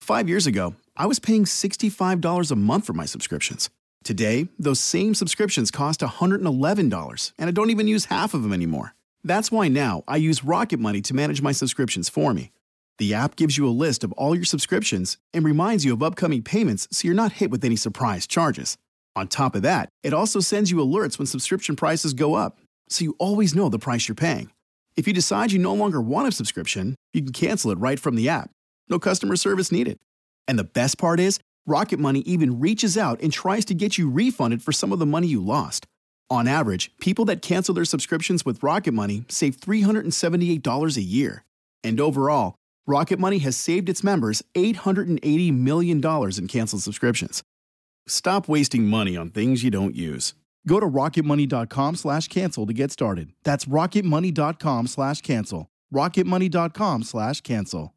5 years ago, I was paying $65 a month for my subscriptions. Today, those same subscriptions cost $111, and I don't even use half of them anymore. That's why now I use Rocket Money to manage my subscriptions for me. The app gives you a list of all your subscriptions and reminds you of upcoming payments so you're not hit with any surprise charges. On top of that, it also sends you alerts when subscription prices go up, so you always know the price you're paying. If you decide you no longer want a subscription, you can cancel it right from the app. No customer service needed. And the best part is, Rocket Money even reaches out and tries to get you refunded for some of the money you lost. On average, people that cancel their subscriptions with Rocket Money save $378 a year. And overall, Rocket Money has saved its members $880 million in canceled subscriptions. Stop wasting money on things you don't use. Go to rocketmoney.com/cancel to get started. That's rocketmoney.com/cancel. rocketmoney.com/cancel.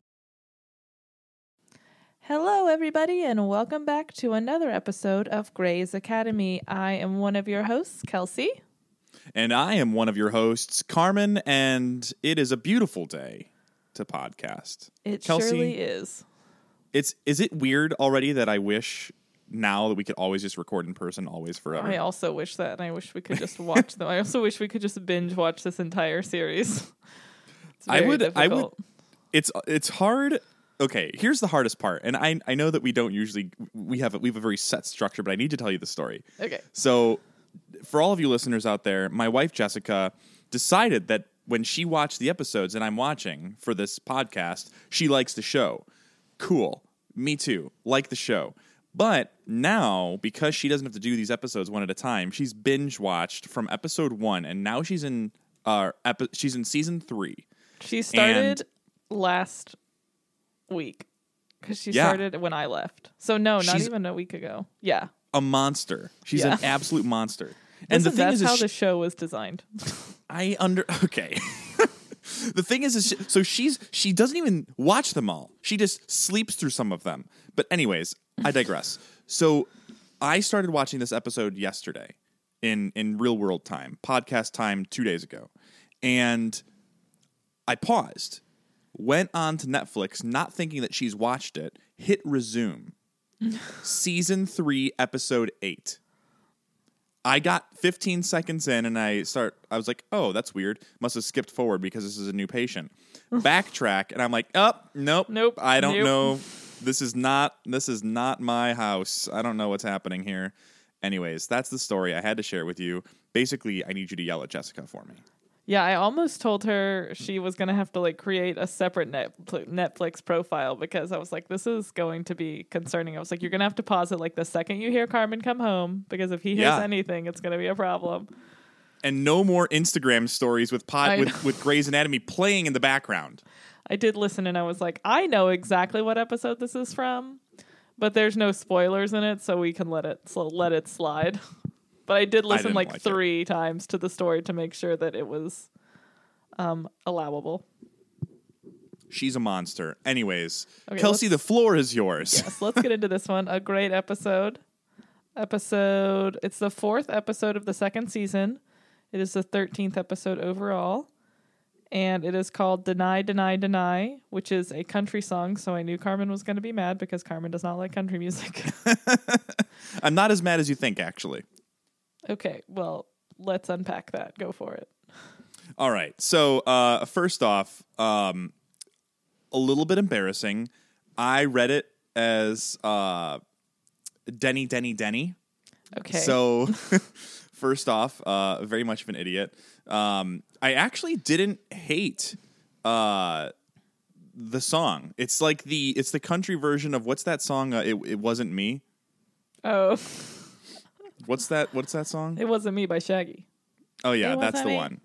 Hello, everybody, and welcome back to another episode of Grey's Academy. I am one of your hosts, Kelsey. And I am one of your hosts, Carmen, and it is a beautiful day to podcast. It Kelsey, surely is. Is it weird already that I wish now that we could always just record in person, always forever? I also wish that, and I wish we could just watch them. I also wish we could just binge watch this entire series. It's very difficult. It's hard. Okay, here's the hardest part, and I know that we don't usually we have a very set structure, but I need to tell you the story. Okay. So, for all of you listeners out there, my wife Jessica decided that when she watched the episodes and I'm watching for this podcast, she likes the show. Cool, me too. Like the show, but now because she doesn't have to do these episodes one at a time, she's binge watched from episode 1, and now she's in season 3. She started last week because she started when I left. So no, not even a week ago. Yeah, a monster. She's an absolute monster. And the thing that's is how the show was designed. Okay. The thing is so she doesn't even watch them all. She just sleeps through some of them. But anyways, I digress. So I started watching this episode yesterday in real world time, podcast time 2 days ago, and I paused. Went on to Netflix, not thinking that she's watched it, hit resume. Season 3, episode 8. I got 15 seconds in and I was like, oh, that's weird. Must have skipped forward because this is a new patient. Backtrack, and I'm like, oh, nope. I don't know. This is not my house. I don't know what's happening here. Anyways, that's the story. I had to share it with you. Basically, I need you to yell at Jessica for me. Yeah, I almost told her she was going to have to create a separate Netflix profile because I was like, this is going to be concerning. I was like, you're going to have to pause it the second you hear Carmen come home because if he hears anything, it's going to be a problem. And no more Instagram stories with Grey's Anatomy playing in the background. I did listen and I was like, I know exactly what episode this is from, but there's no spoilers in it, so we can let it slide. But I did listen 3 times to the story to make sure that it was allowable. She's a monster. Anyways, okay, Kelsey, the floor is yours. Yes, let's get into this one. A great episode. It's the 4th episode of the 2nd season. It is the 13th episode overall. And it is called Deny, Deny, Deny, which is a country song. So I knew Carmen was going to be mad because Carmen does not like country music. I'm not as mad as you think, actually. Okay, well, let's unpack that. Go for it. All right. So, first off, a little bit embarrassing. I read it as Denny, Denny, Denny. Okay. So, first off, very much of an idiot. I actually didn't hate the song. It's the country version of what's that song? It Wasn't Me. Oh. What's that song? It Wasn't Me by Shaggy. Oh yeah, that's the one.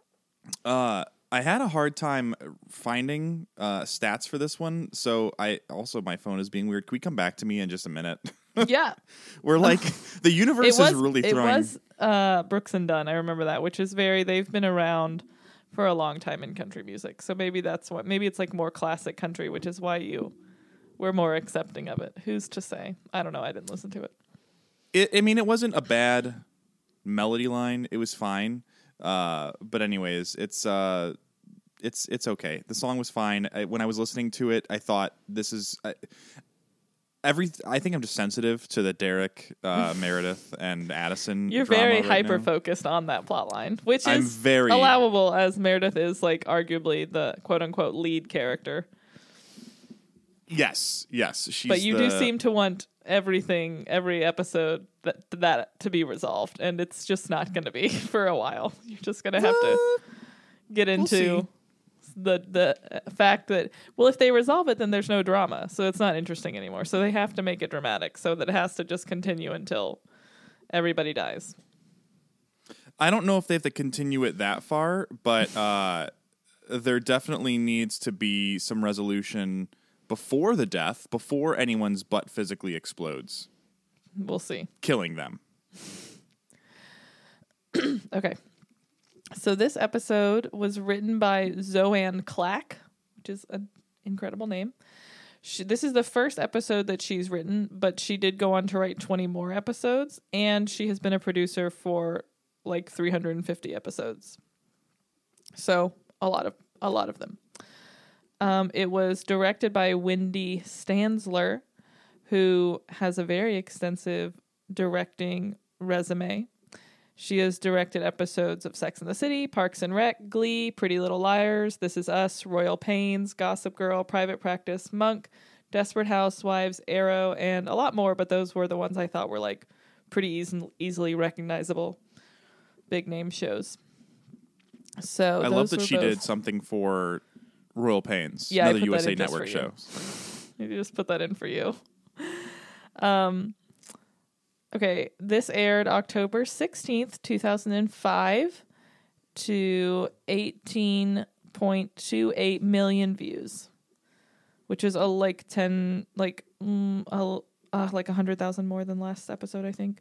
I had a hard time finding stats for this one, so my phone is being weird. Can we come back to me in just a minute? Yeah. We're the universe is really throwing. It was Brooks and Dunn, I remember that, which is they've been around for a long time in country music. So maybe that's what, maybe it's more classic country, which is why we're more accepting of it. Who's to say? I don't know. I didn't listen to it. It wasn't a bad melody line. It was fine. But anyways, it's okay. The song was fine. When I was listening to it, I thought this is I think I'm just sensitive to the Derek, Meredith, and Addison. You're drama very right hyper now. focused on that plot line, which I'm is very allowable, as Meredith is like arguably the quote unquote lead character. Yes. She's But you do seem to want every episode that to be resolved, and it's just not going to be for a while. You're just going to have to get into the fact that, well, if they resolve it, then there's no drama, so it's not interesting anymore. So they have to make it dramatic, so that it has to just continue until everybody dies. I don't know if they have to continue it that far, but there definitely needs to be some resolution before the death, before anyone's butt physically explodes. We'll see. Killing them. Okay. So this episode was written by Zoanne Clack, which is an incredible name. This is the first episode that she's written, but she did go on to write 20 more episodes, and she has been a producer for like 350 episodes. So a lot of them. It was directed by Wendy Stanzler, who has a very extensive directing resume. She has directed episodes of Sex and the City, Parks and Rec, Glee, Pretty Little Liars, This Is Us, Royal Pains, Gossip Girl, Private Practice, Monk, Desperate Housewives, Arrow, and a lot more, but those were the ones I thought were like pretty easily recognizable big name shows. So I love that she did something for Royal Pains, another USA Network show. Maybe just put that in for you. Okay, this aired October 16th, 2005 to 18.28 million views, which is like 100,000 more than last episode, I think.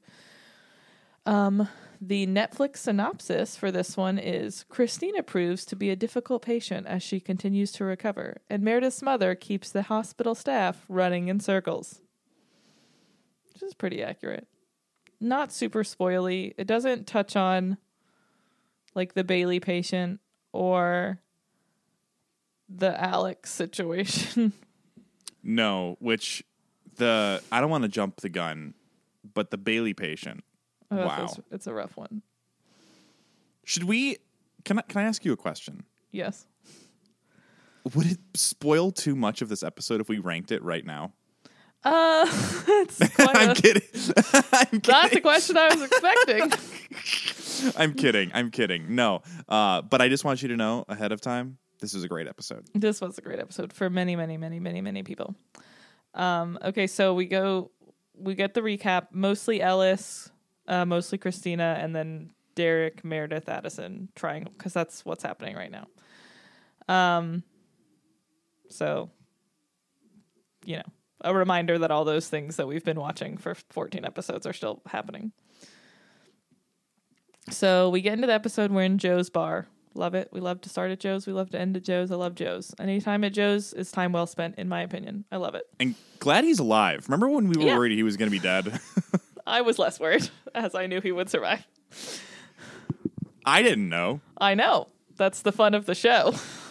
The Netflix synopsis for this one is: Christina proves to be a difficult patient as she continues to recover, and Meredith's mother keeps the hospital staff running in circles. Which is pretty accurate. Not super spoily. It doesn't touch on like the Bailey patient or the Alex situation. No, which I don't want to jump the gun, but the Bailey patient. Wow. It's a rough one. Should we can I ask you a question? Yes. Would it spoil too much of this episode if we ranked it right now? It's quite I'm kidding. That's the question I was expecting. I'm kidding. No. But I just want you to know ahead of time, this was a great episode. This was a great episode for many, many, many, many, many people. Okay, so we get the recap. Mostly Ellis, mostly Christina, and then Derek, Meredith, Addison triangle, because that's what's happening right now. So, a reminder that all those things that we've been watching for 14 episodes are still happening. So we get into the episode. We're in Joe's bar. Love it. We love to start at Joe's. We love to end at Joe's. I love Joe's. Anytime at Joe's is time well spent, in my opinion. I love it. And glad he's alive. Remember when we were worried he was going to be dead? I was less worried, as I knew he would survive. I didn't know. I know. That's the fun of the show.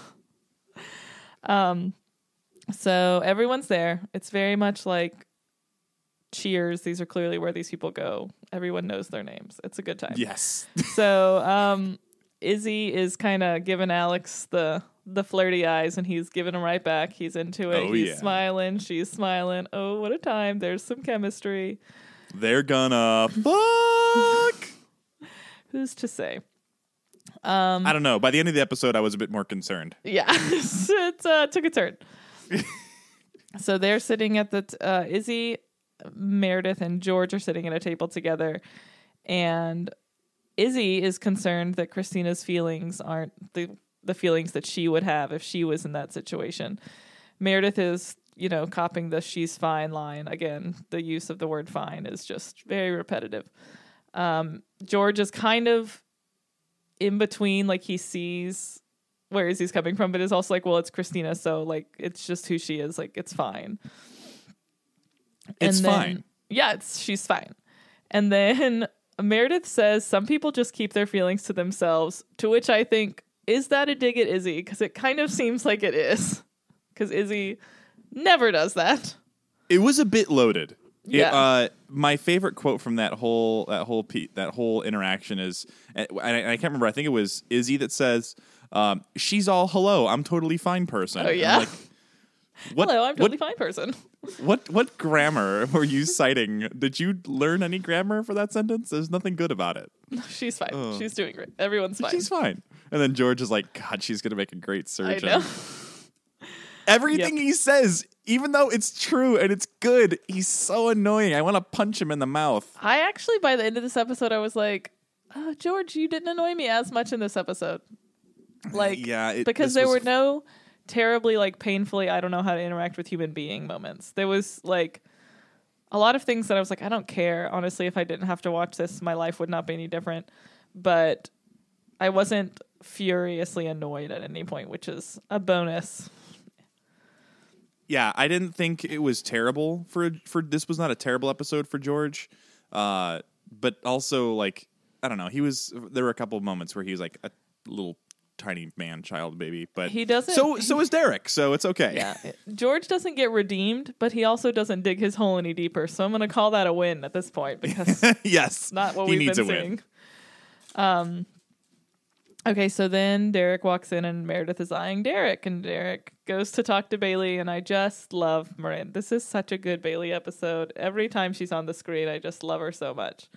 So everyone's there. It's very much like Cheers. These are clearly where these people go. Everyone knows their names. It's a good time. Yes. So Izzy is kind of giving Alex the flirty eyes, and he's giving them right back. He's into it. He's smiling. She's smiling. Oh, what a time. There's some chemistry. They're gonna fuck. Who's to say? I don't know. By the end of the episode, I was a bit more concerned. Yeah. It took a turn. So they're sitting at the Izzy, Meredith, and George are sitting at a table together, and Izzy is concerned that Christina's feelings aren't the feelings that she would have if she was in that situation. Meredith is, copping the "she's fine" line. Again, the use of the word "fine" is just very repetitive. George is kind of in between, like he sees where Izzy's coming from, but is also like, well, it's Christina, so like it's just who she is, like it's fine. It's fine. Yeah, she's fine. And then Meredith says some people just keep their feelings to themselves, to which I think, is that a dig at Izzy? Because it kind of seems like it is. Because Izzy never does that. It was a bit loaded. Yeah. My favorite quote from that whole interaction is, and I can't remember. I think it was Izzy that says, "She's all hello. I'm totally fine person." Oh yeah. And I'm like, what, Hello, I'm totally fine person. What grammar were you citing? Did you learn any grammar for that sentence? There's nothing good about it. She's fine. She's doing great. Everyone's fine. She's fine. And then George is like, God, she's gonna make a great surgeon. I know. Everything he says, even though it's true and it's good, he's so annoying. I want to punch him in the mouth. I actually, by the end of this episode, I was like, George, you didn't annoy me as much in this episode. Like, because there were no terribly, like, painfully, I don't know how to interact with human being moments. There was, like, a lot of things that I was like, I don't care. Honestly, if I didn't have to watch this, my life would not be any different. But I wasn't furiously annoyed at any point, which is a bonus. Yeah, I didn't think it was terrible for this was not a terrible episode for George. But also, like, I don't know, there were a couple of moments where he was like a little tiny child baby, but he doesn't. So is Derek, so it's okay. Yeah, George doesn't get redeemed, but he also doesn't dig his hole any deeper. So I'm going to call that a win at this point because yes, not what he we've needs been a seeing. Win. Okay, so then Derek walks in and Meredith is eyeing Derek, and Derek goes to talk to Bailey, and I just love Miranda. This is such a good Bailey episode. Every time she's on the screen, I just love her so much.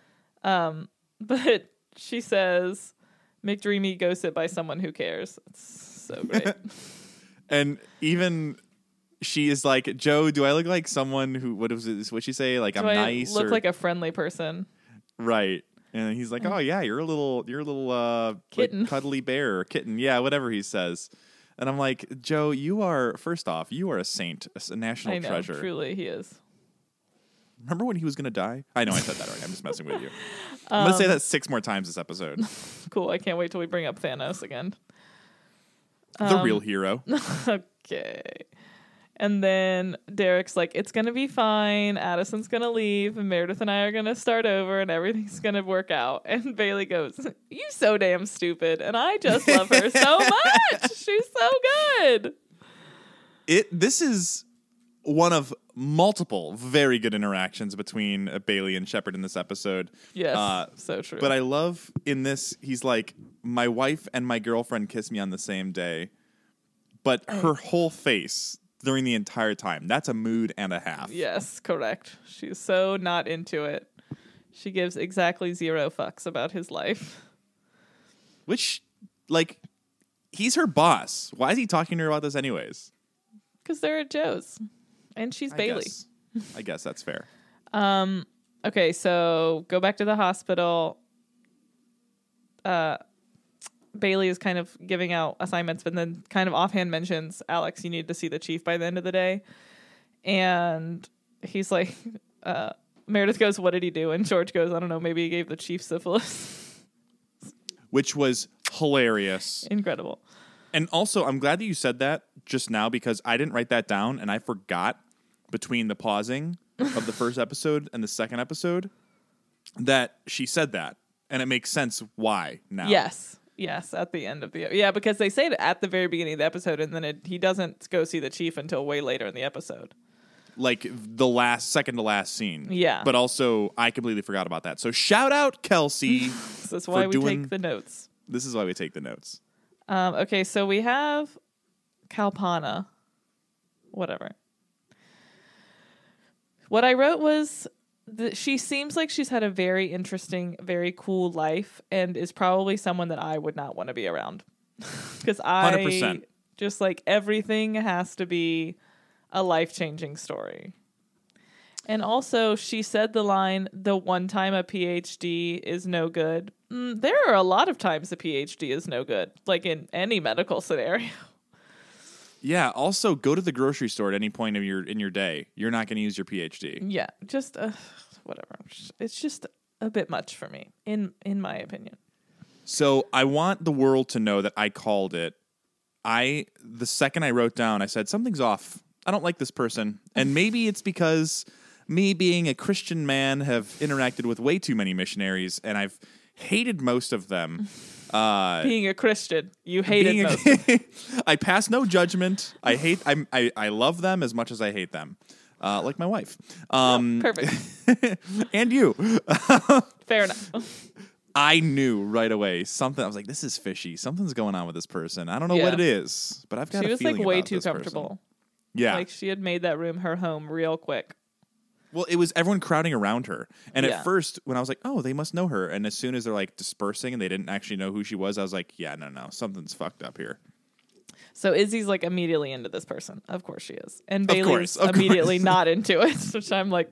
But she says, McDreamy, go sit by someone who cares. It's so great. And even she is like, Joe, do I look like someone who, what'd she say? Like, I'm nice? Look like a friendly person. Right. And he's like, oh yeah, you're a little kitten, like cuddly bear or kitten. Yeah, whatever he says. And I'm like, Joe, first off, you are a saint, a national I know, treasure. Truly, he is. Remember when he was going to die? I know I said that already. I'm just messing with you. I'm going to say that 6 more times this episode. Cool. I can't wait till we bring up Thanos again. The real hero. Okay. And then Derek's like, it's going to be fine. Addison's going to leave, and Meredith and I are going to start over, and everything's going to work out. And Bailey goes, you so damn stupid. And I just love her so much. She's so good. This is one of multiple very good interactions between Bailey and Shepard in this episode. Yes, so true. But I love in this, he's like, my wife and my girlfriend kissed me on the same day, but her whole face during the entire time, that's a mood and a half. Yes, correct. She's so not into it. She gives exactly 0 fucks about his life. Which, like, he's her boss. Why is he talking to her about this anyways? Because they're at Joe's. And she's Bailey. I guess that's fair. Okay, so go back to the hospital. Bailey is kind of giving out assignments, but then kind of offhand mentions, Alex, you need to see the chief by the end of the day. And he's like, Meredith goes, what did he do? And George goes, I don't know, maybe he gave the chief syphilis. Which was hilarious. Incredible. And also, I'm glad that you said that just now because I didn't write that down and I forgot between the pausing of the first episode and the second episode that she said that. And it makes sense why now. Yes, at the end of because they say it at the very beginning of the episode, and then he doesn't go see the chief until way later in the episode. Like the second to last scene. Yeah. But also, I completely forgot about that. So shout out Kelsey. That's why we take the notes. This is why we take the notes. Okay, so we have Kalpana. Whatever. What I wrote was she seems like she's had a very interesting, very cool life and is probably someone that I would not want to be around. Because 100%. Just like everything has to be a life-changing story. And also she said the line, the one time a PhD is no good. There are a lot of times a PhD is no good, like in any medical scenario. Yeah. Also, go to the grocery store at any point in your day. You're not going to use your PhD. Yeah, just whatever. It's just a bit much for me, in my opinion. So I want the world to know that I called it. The second I wrote down, I said something's off. I don't like this person, and maybe it's because me being a Christian man have interacted with way too many missionaries, and I've hated most of them. Being a Christian, you hated most. I pass no judgment. I love them as much as I hate them. like my wife. Perfect. And you. Fair enough. I knew right away something. I was like, this is fishy. Something's going on with this person. I don't know Yeah. what it is, but I've got She a was feeling like way about too this person. comfortable. Yeah. Like she had made that room her home real quick. Well, it was everyone crowding around her. And Yeah. at first, when I was like, oh, they must know her. And as soon as they're like dispersing and they didn't actually know who she was, I was like, yeah, no. Something's fucked up here. So Izzy's like immediately into this person. Of course she is. And Of Bailey's course. immediately not into it. Which I'm like,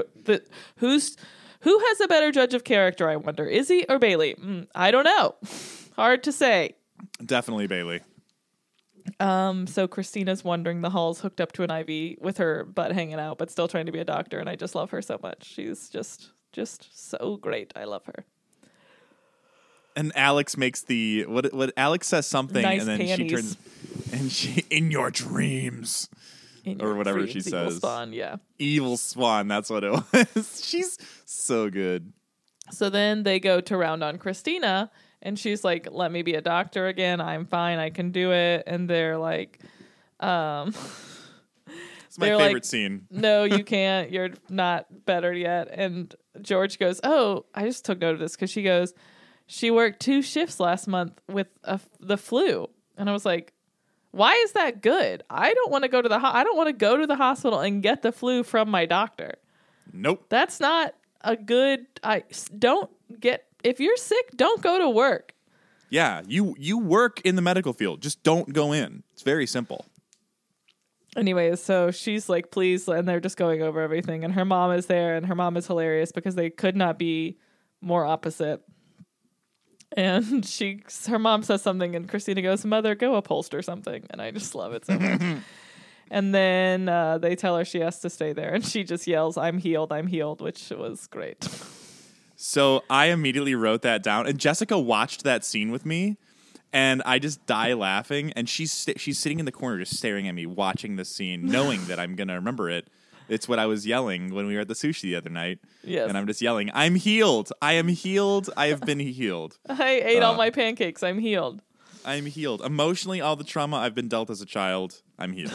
who has a better judge of character, I wonder? Izzy or Bailey? I don't know. Hard to say. Definitely Bailey. So Christina's wandering the halls hooked up to an IV with her butt hanging out, but still trying to be a doctor. And I just love her so much. She's just so great. I love her. And Alex makes the what Alex says something Nice and then panties. she turns and she in your dreams. In Or your whatever dreams, she evil says. Spawn, yeah. Evil Swan, that's what it was. She's so good. So then they go to round on Christina, and she's like, let me be a doctor again. I'm fine. I can do it. And they're like, It's my They're favorite like- scene. no, you can't. You're not better yet. And George goes, oh, I just took note of this because she goes, she worked 2 shifts last month with the flu. And I was like, why is that good? I don't want to go to I don't want to go to the hospital and get the flu from my doctor. Nope. That's not a good. If you're sick, don't go to work. Yeah, you work in the medical field. Just don't go in. It's very simple. Anyways, so she's like, please, and they're just going over everything. And her mom is there, and her mom is hilarious because they could not be more opposite. And her mom says something, and Christina goes, Mother, go upholster something. And I just love it so much. And then they tell her she has to stay there, and she just yells, I'm healed, which was great. So I immediately wrote that down, and Jessica watched that scene with me, and I just die laughing. And she's sitting in the corner, just staring at me, watching this scene, knowing that I'm gonna remember it. It's what I was yelling when we were at the sushi the other night. Yes. And I'm just yelling, I'm healed. I am healed. I have been healed. I ate all my pancakes. I'm healed. I'm healed. Emotionally, all the trauma I've been dealt as a child, I'm healed.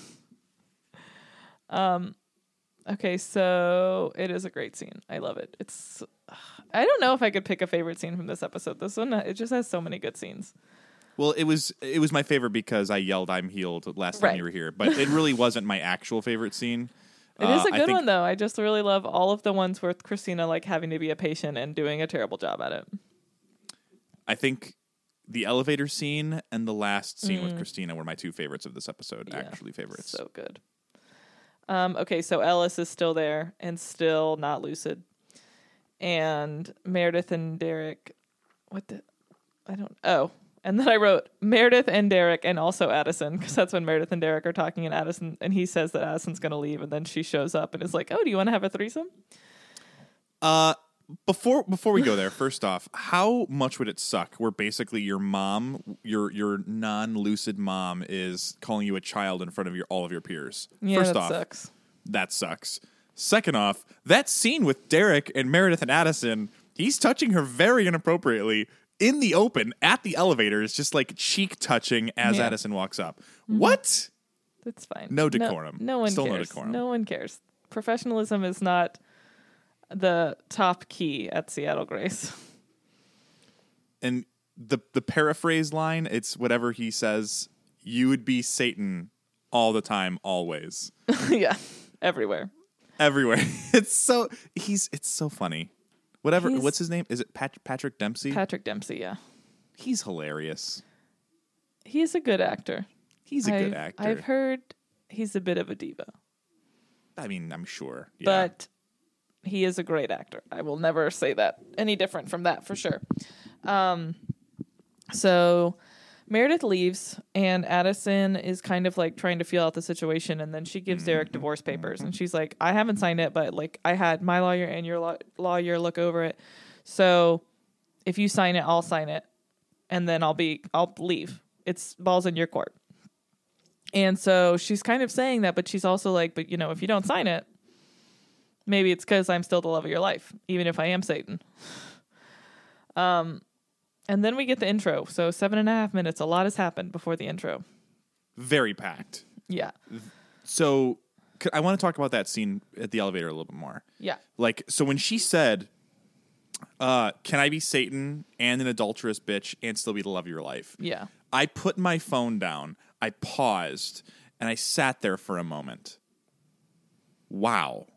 Okay, so it is a great scene. I love it. I don't know if I could pick a favorite scene from this episode. This one, it just has so many good scenes. Well, it was my favorite because I yelled I'm healed last time Right. you were here. But it really wasn't my actual favorite scene. It is a I good think- one, though. I just really love all of the ones with Christina like having to be a patient and doing a terrible job at it. I think the elevator scene and the last scene with Christina were my 2 favorites of this episode. Yeah, Actually, favorites. So good. Okay, so Ellis is still there and still not lucid. And Meredith and Derek, and then I wrote Meredith and Derek and also Addison, because that's when Meredith and Derek are talking, and he says that Addison's going to leave, and then she shows up and is like, oh, do you want to have a threesome? Before we go there, first off, how much would it suck where basically your mom, your non-lucid mom, is calling you a child in front of all of your peers? Yeah, First that off, sucks. that sucks. Second off, that scene with Derek and Meredith and Addison, he's touching her very inappropriately in the open at the elevators, just like cheek touching as Yeah. Addison walks up. What? That's fine. No decorum. No one Still no cares. decorum. No one cares. Professionalism is not the top key at Seattle Grace. And the paraphrase line, it's whatever he says, you would be Satan all the time, always. Yeah, everywhere. Everywhere. It's so funny. Whatever. He's- What's his name? Is it Patrick Dempsey? Patrick Dempsey, yeah. He's hilarious. He's a good actor. He's a good actor. I've heard he's a bit of a diva, I mean, I'm sure. Yeah. but he is a great actor. I will never say that any different from that for sure. So Meredith leaves, and Addison is kind of like trying to feel out the situation, and then she gives Derek divorce papers, and she's like, I haven't signed it, but like I had my lawyer and your lawyer look over it. So if you sign it, I'll sign it, and then I'll leave. It's balls in your court. And so she's kind of saying that, but she's also like, but if you don't sign it, maybe it's because I'm still the love of your life, even if I am Satan. And then we get the intro. So 7.5 minutes. A lot has happened before the intro. Very packed. Yeah. So I want to talk about that scene at the elevator a little bit more. Yeah. Like, so when she said, can I be Satan and an adulterous bitch and still be the love of your life? Yeah. I put my phone down, I paused, and I sat there for a moment. Wow.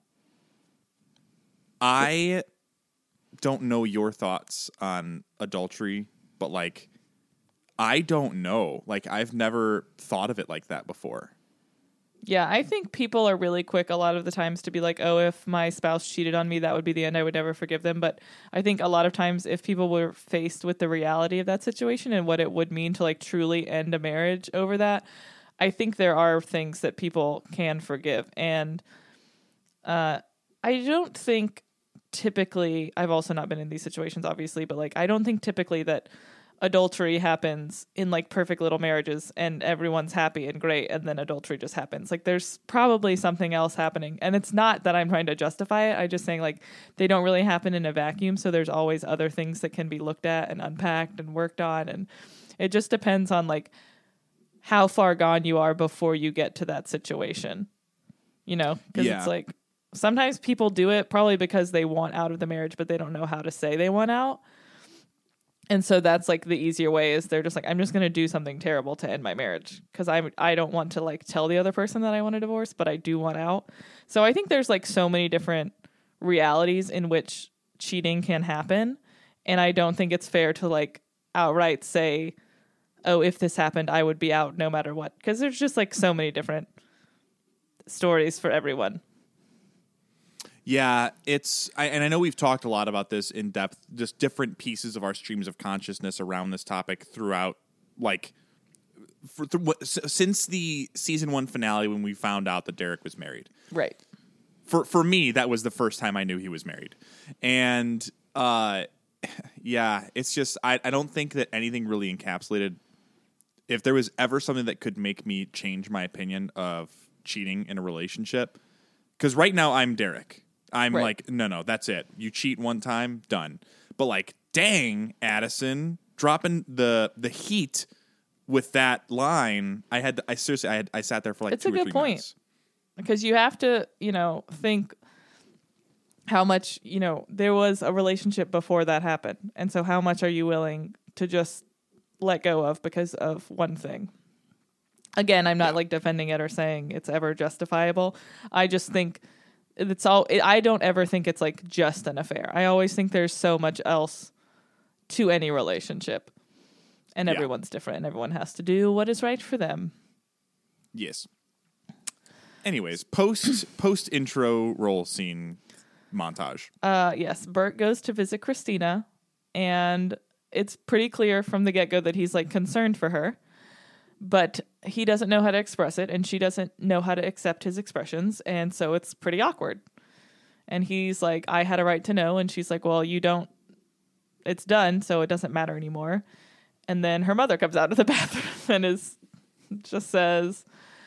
I don't know your thoughts on adultery, but, like, I don't know. Like, I've never thought of it like that before. Yeah, I think people are really quick a lot of the times to be like, oh, if my spouse cheated on me, that would be the end. I would never forgive them. But I think a lot of times if people were faced with the reality of that situation and what it would mean to like truly end a marriage over that, I think there are things that people can forgive. And I don't think typically, I've also not been in these situations, obviously, but like I don't think typically that adultery happens in like perfect little marriages and everyone's happy and great and then adultery just happens. Like there's probably something else happening, and it's not that I'm trying to justify it. I'm just saying like they don't really happen in a vacuum, so there's always other things that can be looked at and unpacked and worked on, and it just depends on like how far gone you are before you get to that situation, you know, because it's like sometimes people do it probably because they want out of the marriage but they don't know how to say they want out. And so that's like the easier way is they're just like, I'm just going to do something terrible to end my marriage because I don't want to like tell the other person that I want a divorce, but I do want out. So I think there's like so many different realities in which cheating can happen. And I don't think it's fair to like outright say, oh, if this happened, I would be out no matter what. Because there's just like so many different stories for everyone. Yeah, and I know we've talked a lot about this in depth, just different pieces of our streams of consciousness around this topic throughout, like, since the season 1 finale when we found out that Derek was married. Right. For me, that was the first time I knew he was married. And, yeah, it's just, I don't think that anything really encapsulated, if there was ever something that could make me change my opinion of cheating in a relationship, because right now I'm Derek. I'm right. Like, no, that's it. You cheat one time, done. But like, dang, Addison, dropping the heat with that line. I sat there for like it's 2 a or good 3 point. minutes. Because you have to, think how much, there was a relationship before that happened. And so how much are you willing to just let go of because of one thing? Again, I'm not like defending it or saying it's ever justifiable. I just think I don't ever think it's like just an affair. I always think there's so much else to any relationship. And everyone's different and everyone has to do what is right for them. Yes. Anyways, post intro roll scene montage. Yes, Bert goes to visit Christina, and it's pretty clear from the get-go that he's like concerned for her, but he doesn't know how to express it, and she doesn't know how to accept his expressions, and so it's pretty awkward. And he's like, I had a right to know, and she's like, well, you don't. It's done, so it doesn't matter anymore. And then her mother comes out of the bathroom and just says,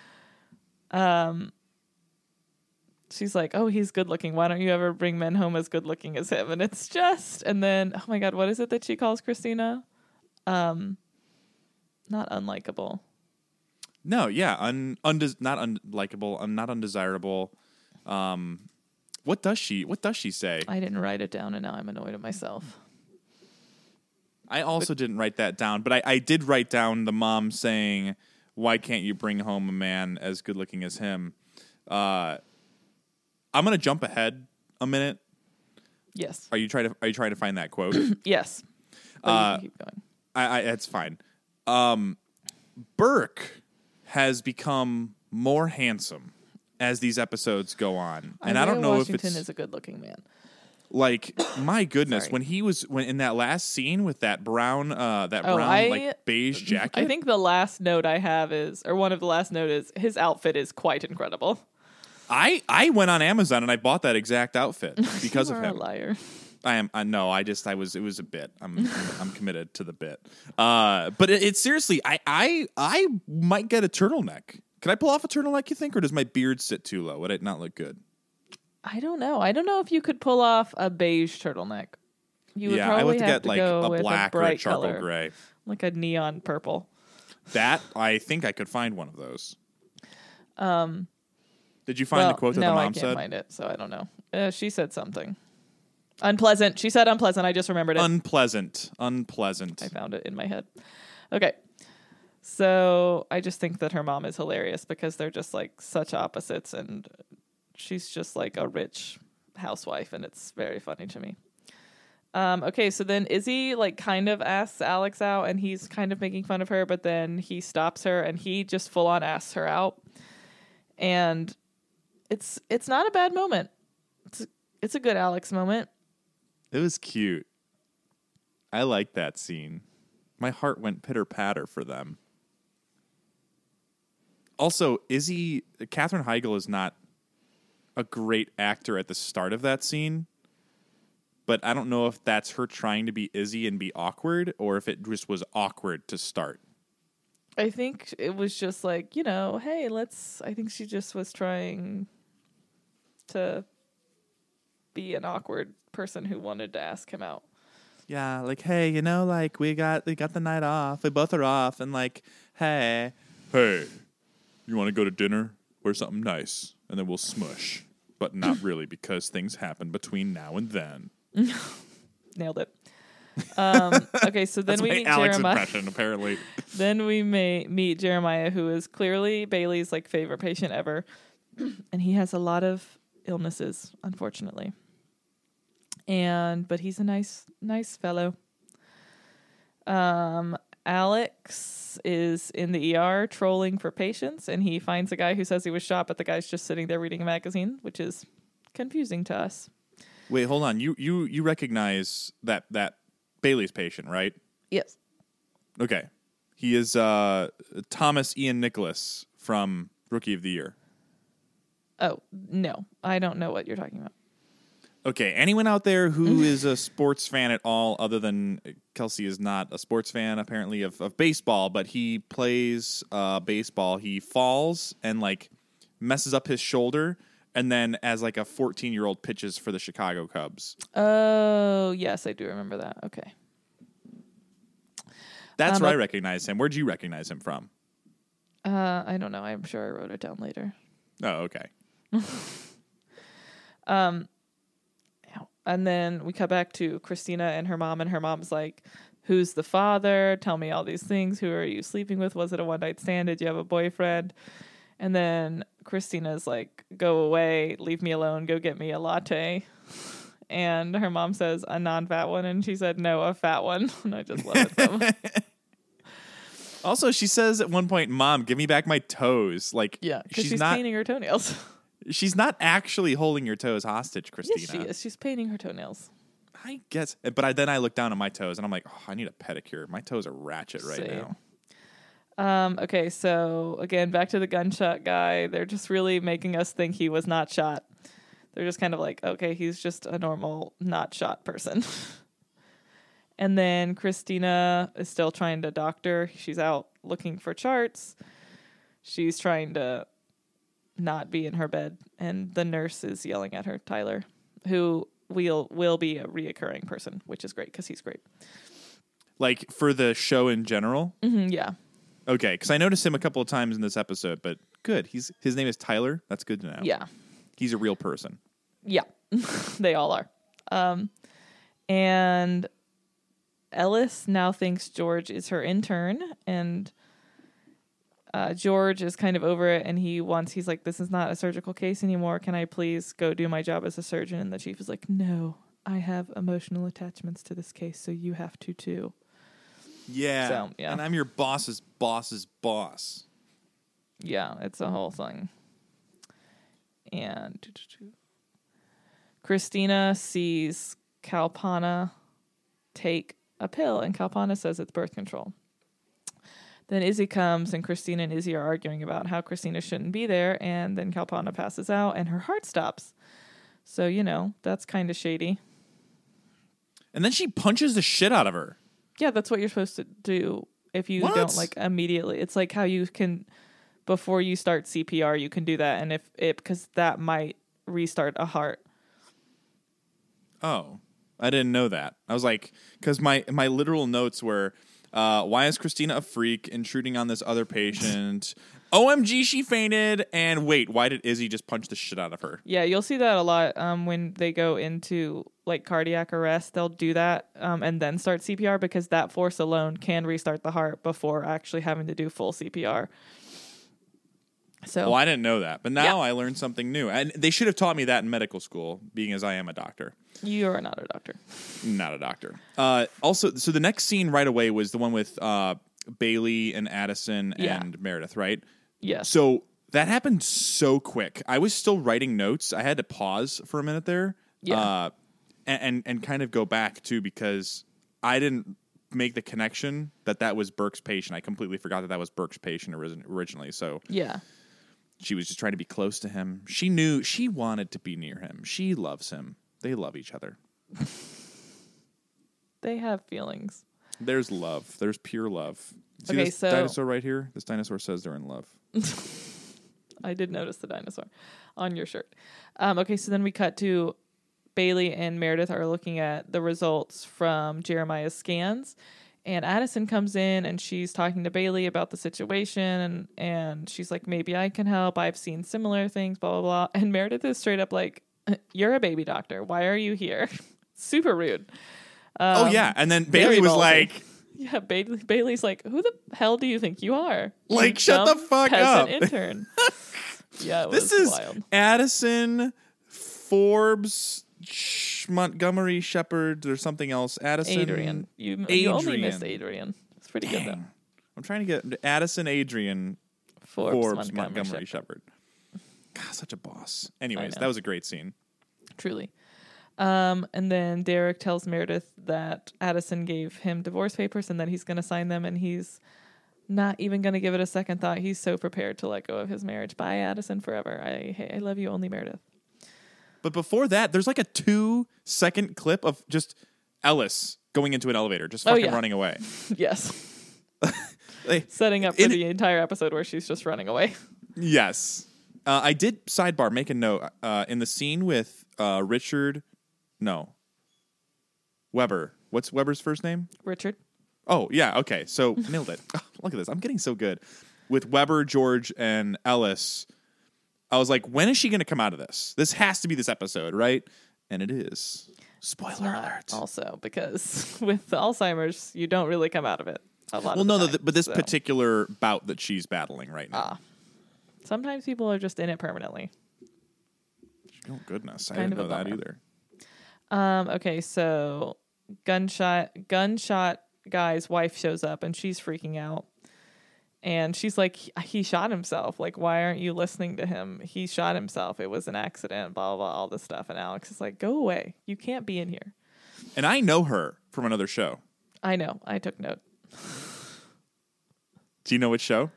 she's like, oh, he's good looking. Why don't you ever bring men home as good looking as him? And it's just, and then, oh my God, what is it that she calls Christina? Not unlikable. No, yeah, not unlikable, not undesirable. What does she say? I didn't write it down, and now I'm annoyed at myself. I also didn't write that down, but I did write down the mom saying, why can't you bring home a man as good looking as him? I'm going to jump ahead a minute. Yes. Are you trying to find that quote? Yes. But you can keep going. That's fine. Burke has become more handsome as these episodes go on, and I don't know Washington if it's is a good-looking man. Like, my goodness, Sorry. when he was in that last scene with that brown like beige jacket. I think the last note I have is, or one of the last note is, his outfit is quite incredible. I went on Amazon and I bought that exact outfit because You of are him. a liar. It was a bit. I'm committed to the bit. But it's seriously, I might get a turtleneck. Can I pull off a turtleneck, you think, or does my beard sit too low? Would it not look good? I don't know. I don't know if you could pull off a beige turtleneck. You would I would probably have get to like go a with black a or a bright charcoal color, gray. like a neon purple. That I think I could find one of those. Did you find the quote that the mom I can't said? find it, so I don't know. She said something. Unpleasant. She said unpleasant. I just remembered it. Unpleasant. I found it in my head. Okay. So I just think that her mom is hilarious because they're just like such opposites, and she's just like a rich housewife, and it's very funny to me. Okay, so then Izzy like kind of asks Alex out, and he's kind of making fun of her, but then he stops her and he just full on asks her out. And it's not a bad moment. It's a good Alex moment. It was cute. I like that scene. My heart went pitter-patter for them. Also, Katherine Heigl is not a great actor at the start of that scene, but I don't know if that's her trying to be Izzy and be awkward, or if it just was awkward to start. I think it was just like, hey, I think she just was trying to be an awkward person who wanted to ask him out. Yeah, like, hey, like we got the night off. We both are off, and like, hey, you want to go to dinner? Wear something nice, and then we'll smush. But not really, because things happen between now and then. Nailed it. Okay, so then we meet Alex Jeremiah. Impression, apparently. Then we meet Jeremiah, who is clearly Bailey's like favorite patient ever, and he has a lot of illnesses, unfortunately. But he's a nice fellow. Alex is in the ER trolling for patients, and he finds a guy who says he was shot, but the guy's just sitting there reading a magazine, which is confusing to us. Wait, hold on. You recognize that Bailey's patient, right? Yes. Okay. He is Thomas Ian Nicholas from Rookie of the Year. Oh, no. I don't know what you're talking about. Okay, anyone out there who is a sports fan at all, other than Kelsey is not a sports fan, apparently, of baseball, but he plays baseball. He falls and, like, messes up his shoulder, and then as, like, a 14-year-old pitches for the Chicago Cubs. Oh, yes, I do remember that. Okay. That's where I recognize him. Where'd you recognize him from? I don't know. I'm sure I wrote it down later. Oh, okay. And then we cut back to Christina and her mom's like, who's the father? Tell me all these things. Who are you sleeping with? Was it a one-night stand? Did you have a boyfriend? And then Christina's like, go away, leave me alone, go get me a latte. And her mom says, a non-fat one. And she said, no, a fat one. And I just love it so much. Also, she says at one point, Mom, give me back my toes. Like, yeah, because she's painting her toenails. She's not actually holding your toes hostage, Christina. Yes, she is. She's painting her toenails. I guess. But then I look down at my toes, and I'm like, I need a pedicure. My toes are ratchet right now. Okay, so again, back to the gunshot guy. They're just really making us think he was not shot. They're just kind of like, okay, he's just a normal not shot person. And then Christina is still trying to doctor. She's out looking for charts. She's trying to not be in her bed, and the nurse is yelling at her, Tyler, who will be a reoccurring person, which is great because he's great. Like for the show in general? Mm-hmm, yeah. Okay, because I noticed him a couple of times in this episode, but good. His name is Tyler. That's good to know. Yeah. He's a real person. Yeah. They all are. And Ellis now thinks George is her intern, and George is kind of over it, and he's like, this is not a surgical case anymore. Can I please go do my job as a surgeon? And the chief is like, no, I have emotional attachments to this case, so you have to too. Yeah. So, yeah. And I'm your boss's boss's boss. Yeah, it's a whole thing. And Christina sees Kalpana take a pill, and Kalpana says it's birth control. Then Izzy comes, and Christina and Izzy are arguing about how Christina shouldn't be there, and then Kalpana passes out, and her heart stops. So, that's kind of shady. And then she punches the shit out of her. Yeah, that's what you're supposed to do if you don't, immediately. It's like how you can, before you start CPR, you can do that, and because that might restart a heart. Oh, I didn't know that. I was like, because my literal notes were, why is Christina a freak intruding on this other patient? OMG, she fainted. And wait, why did Izzy just punch the shit out of her? Yeah, you'll see that a lot when they go into like cardiac arrest. They'll do that and then start CPR because that force alone can restart the heart before actually having to do full CPR. So, Well, I didn't know that, but now I learned something new. And they should have taught me that in medical school, being as I am a doctor. you are not a doctor. Not a doctor. Also, so the next scene right away was the one with Bailey and Addison and Meredith, right? Yes. So that happened so quick. I was still writing notes. I had to pause for a minute there. Yeah. And kind of go back too, because I didn't make the connection that was Burke's patient. I completely forgot that was Burke's patient originally. So Yeah. she was just trying to be close to him. She knew she wanted to be near him. She loves him. They love each other. They have feelings. There's love. There's pure love. See Okay, this so- dinosaur right here? This dinosaur says they're in love. I did notice the dinosaur on your shirt. Okay, so then we cut to Bailey and Meredith are looking at the results from Jeremiah's scans. And Addison comes in and she's talking to Bailey about the situation. And she's like, maybe I can help. I've seen similar things, blah, blah, blah. And Meredith is straight up like, you're a baby doctor. Why are you here? Super rude. Oh, yeah. And then very Bailey was ballsy. like, Yeah, Bailey's like, who the hell do you think you are? Like, You shut the dumb fuck peasant up. intern. Yeah, it was this is wild. Addison, Forbes, Montgomery, Shepard, or something else. Addison. Adrian. You only missed Adrian. It's pretty good, though. Dang. I'm trying to get Addison, Adrian, Forbes, Montgomery, Shepard. God, such a boss. Anyways, know. that was a great scene. Truly. And then Derek tells Meredith that Addison gave him divorce papers and that he's going to sign them, and he's not even going to give it a second thought. He's so prepared to let go of his marriage. Bye, Addison, forever. I love you, only Meredith. But before that, there's like a 2-second clip of just Ellis going into an elevator, just fucking running away. Yes. Like, Setting up for the entire episode where she's just running away. Yes. I did, sidebar, make a note. In the scene with Weber. What's Weber's first name? Richard. Oh, yeah, okay. So, nailed it. Oh, look at this. I'm getting so good. With Weber, George, and Ellis, I was like, when is she going to come out of this? This has to be this episode, right? And it is. Spoiler alert. Also, because with Alzheimer's, you don't really come out of it a lot of the time, but this particular bout that she's battling right now. Sometimes people are just in it permanently. Oh, goodness. I Kind didn't of know a that bummer. either. Okay, so gunshot guy's wife shows up and she's freaking out. And she's like, he shot himself. Like, why aren't you listening to him? He shot himself. It was an accident, blah, blah, blah, all this stuff. And Alex is like, go away. You can't be in here. And I know her from another show. I know. I took note. Do you know which show?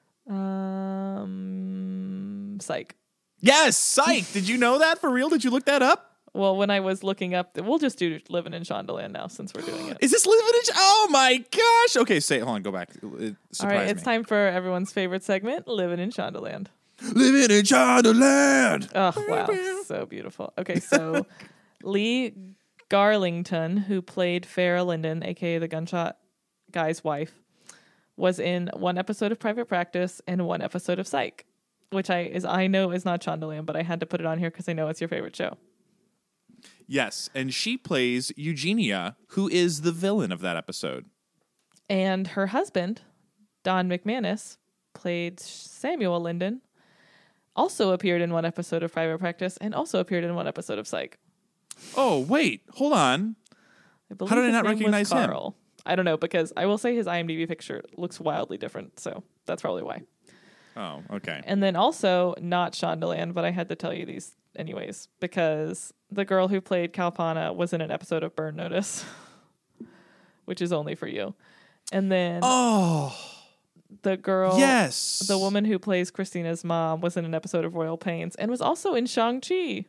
Psych. Yes, Psych. Did you know that for real? Did you look that up? Well, when I was looking up, we'll just do Living in Shondaland now since we're doing it. Is this Living in? Oh my gosh! Okay, hold on, go back. Surprise All right, it's me. time for everyone's favorite segment, Living in Shondaland. Living in Shondaland. Oh, wow. So beautiful. Okay, so Lee Garlington, who played Farrah Linden, a.k.a. the gunshot guy's wife, was in one episode of Private Practice and one episode of Psych, which I know is not Shondaland, but I had to put it on here because I know it's your favorite show. Yes, and she plays Eugenia, who is the villain of that episode. And her husband, Don McManus, played Samuel Linden, also appeared in one episode of Private Practice and also appeared in one episode of Psych. Oh, wait, hold on. How did I not recognize him? Carl. I don't know, because I will say his IMDb picture looks wildly different, so that's probably why. Oh, okay. And then also, not Shondaland, but I had to tell you these anyways, because the girl who played Kalpana was in an episode of Burn Notice, which is only for you. And then the girl, yes, the woman who plays Christina's mom was in an episode of Royal Pains and was also in Shang-Chi.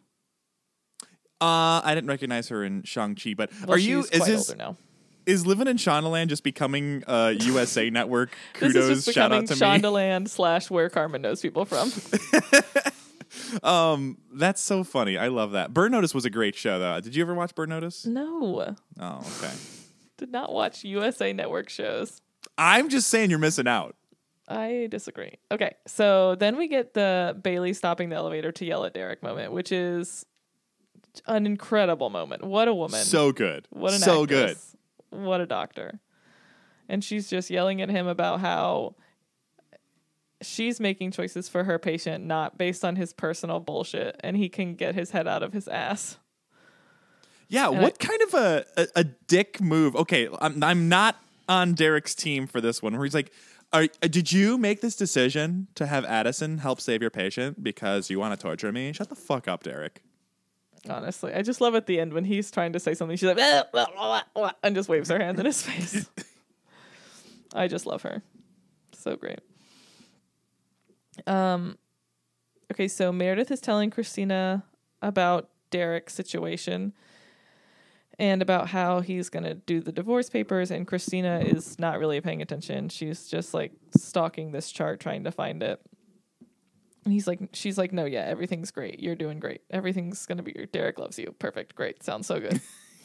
I didn't recognize her in Shang-Chi, but Well, she's quite older now. Is Living in Shondaland just becoming USA Network? This Kudos, is just shout becoming out to me. Shondaland / where Carmen knows people from. That's so funny. I love that. Burn Notice was a great show, though. Did you ever watch Burn Notice? No. Oh, okay. Did not watch USA Network shows. I'm just saying you're missing out. I disagree. Okay, so then we get the Bailey stopping the elevator to yell at Derek moment, which is an incredible moment. What a woman. So good. What an so actress. What a doctor. And she's just yelling at him about how she's making choices for her patient, not based on his personal bullshit, and he can get his head out of his ass. Yeah, and what kind of a dick move? Okay, I'm not on Derek's team for this one, where he's like, did you make this decision to have Addison help save your patient because you want to torture me? Shut the fuck up, Derek. Honestly, I just love at the end when he's trying to say something, she's like, and just waves her hand in his face. I just love her. So great. Okay, so Meredith is telling Christina about Derek's situation and about how he's going to do the divorce papers, and Christina is not really paying attention. She's just like stalking this chart, trying to find it. And she's like, no, yeah, everything's great. You're doing great. Everything's going to be great. Derek loves you. Perfect. Great. Sounds so good.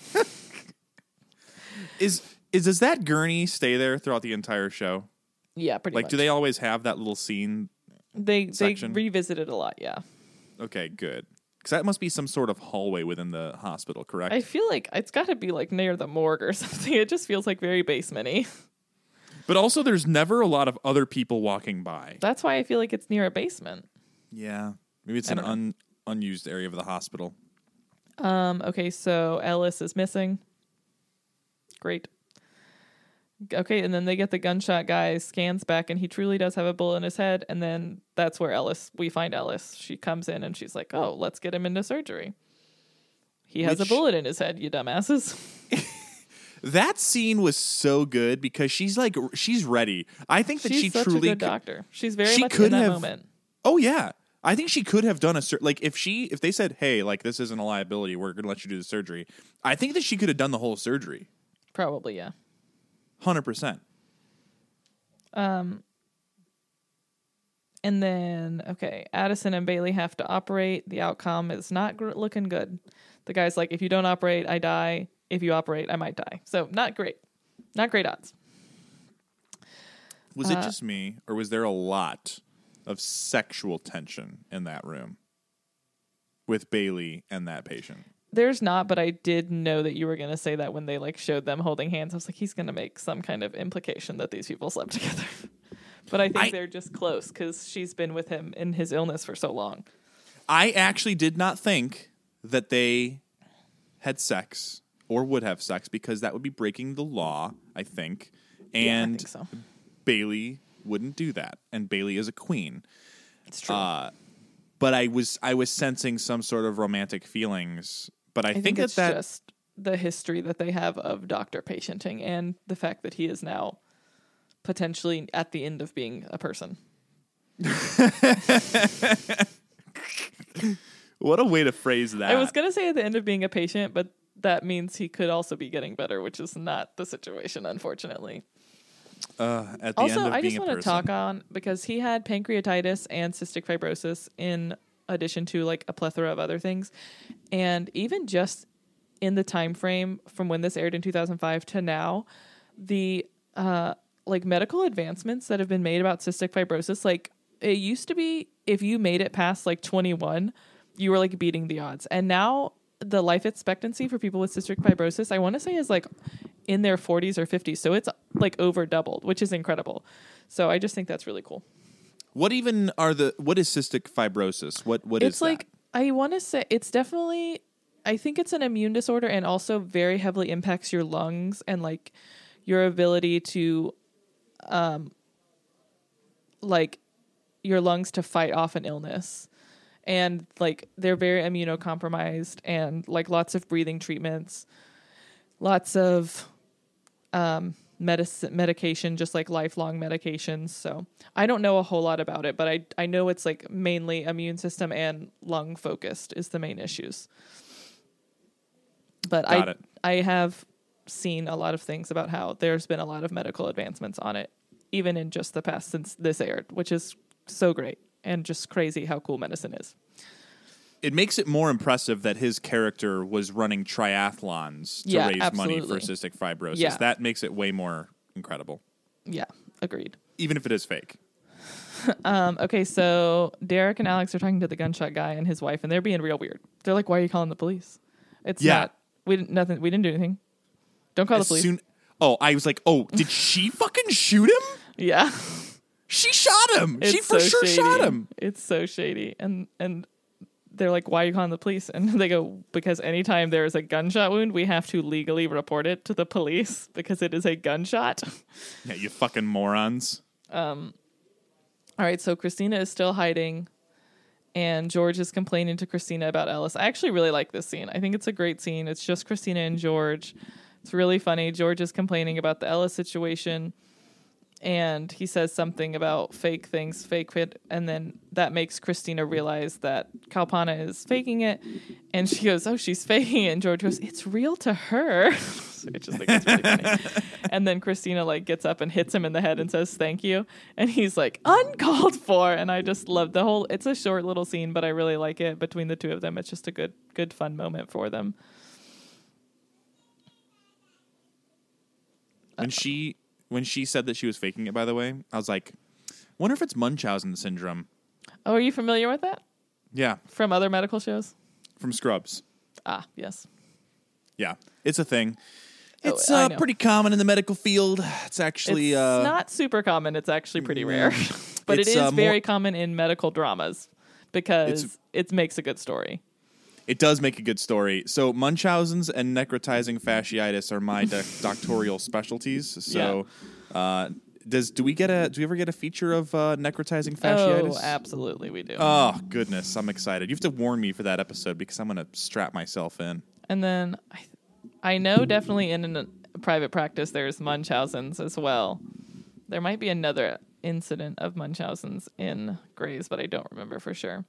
Does that gurney stay there throughout the entire show? Yeah, pretty much. Like, do they always have that little scene? They section? revisit it a lot, yeah. Okay, good. Because that must be some sort of hallway within the hospital, correct? I feel like it's got to be like near the morgue or something. It just feels like very basement-y. But also, there's never a lot of other people walking by. That's why I feel like it's near a basement. Yeah. Maybe it's an unused area of the hospital. Okay, so Ellis is missing. Great. Okay, and then they get the gunshot guy scans back, and he truly does have a bullet in his head. And then that's where we find Ellis. She comes in, and she's like, oh, let's get him into surgery. He has a bullet in his head, you dumbasses. That scene was so good because she's ready. I think that she's such truly a good doctor. She's very much in that moment. Oh yeah, I think she could have done if they said, hey, like, this isn't a liability, we're gonna let you do the surgery. I think that she could have done the whole surgery. Probably, yeah. 100%. And then, okay, Addison and Bailey have to operate. The outcome is not looking good. The guy's like, if you don't operate, I die. If you operate, I might die. So not great. Not great odds. Was it just me, or was there a lot of sexual tension in that room with Bailey and that patient? There's not, but I did know that you were going to say that when they like showed them holding hands. I was like, he's going to make some kind of implication that these people slept together. But I think they're just close because she's been with him in his illness for so long. I actually did not think that they had sex or would have sex because that would be breaking the law, I think. And I think so. Bailey wouldn't do that. And Bailey is a queen. It's true. But I was sensing some sort of romantic feelings. But I think it's that just the history that they have of doctor patienting and the fact that he is now potentially at the end of being a person. What a way to phrase that. I was going to say at the end of being a patient, but that means he could also be getting better, which is not the situation, unfortunately. At the Also, end of I being just a want to person. talk on, because he had pancreatitis and cystic fibrosis in addition to like a plethora of other things. And even just in the time frame from when this aired in 2005 to now, the like medical advancements that have been made about cystic fibrosis, like it used to be if you made it past like 21, you were like beating the odds. And now the life expectancy for people with cystic fibrosis, I want to say, is like in their 40s or 50s. So it's like over doubled, which is incredible. So I just think that's really cool. What is cystic fibrosis? What is it's like, I want to say it's definitely, I think it's an immune disorder and also very heavily impacts your lungs and like your ability to, like your lungs to fight off an illness. And like they're very immunocompromised and like lots of breathing treatments, lots of medication, just like lifelong medications. So I don't know a whole lot about it, but I know it's like mainly immune system and lung focused is the main issues. But I have seen a lot of things about how there's been a lot of medical advancements on it, even in just the past since this aired, which is so great. And just crazy how cool medicine is. It makes it more impressive that his character was running triathlons to raise money for cystic fibrosis. Yeah. That makes it way more incredible. Yeah, agreed. Even if it is fake. Okay, so Derek and Alex are talking to the gunshot guy and his wife, and they're being real weird. They're like, "Why are you calling the police?" It's not. We didn't. Nothing. We didn't do anything. Don't call the police. I was like, oh, did she fucking shoot him? Yeah. She shot him. She for sure shady. shot him. It's so shady. And they're like, "Why are you calling the police?" And they go, "Because anytime there is a gunshot wound, we have to legally report it to the police because it is a gunshot." Yeah, you fucking morons. All right, so Christina is still hiding, and George is complaining to Christina about Ellis. I actually really like this scene. I think it's a great scene. It's just Christina and George. It's really funny. George is complaining about the Ellis situation, and he says something about fake things, fake fit, and then that makes Christina realize that Kalpana is faking it, and she goes, "Oh, she's faking it," and George goes, "It's real to her." I just think it's really funny. And then Christina like gets up and hits him in the head and says, "Thank you," and he's like, "Uncalled for," and I just love the whole, it's a short little scene, but I really like it between the two of them. It's just a good fun moment for them. When she said that she was faking it, by the way, I was like, wonder if it's Munchausen syndrome. Oh, are you familiar with that? Yeah. From other medical shows? From Scrubs. Ah, yes. Yeah. It's a thing. It's I know. pretty common in the medical field. It's actually... It's not super common. It's actually pretty rare. But it is very common in medical dramas because it makes a good story. It does make a good story. So Munchausen's and necrotizing fasciitis are my doctoral specialties. So do we ever get a feature of necrotizing fasciitis? Oh, absolutely we do. Oh, goodness. I'm excited. You have to warn me for that episode because I'm going to strap myself in. And then I know definitely in a private practice there's Munchausen's as well. There might be another incident of Munchausen's in Grey's, but I don't remember for sure.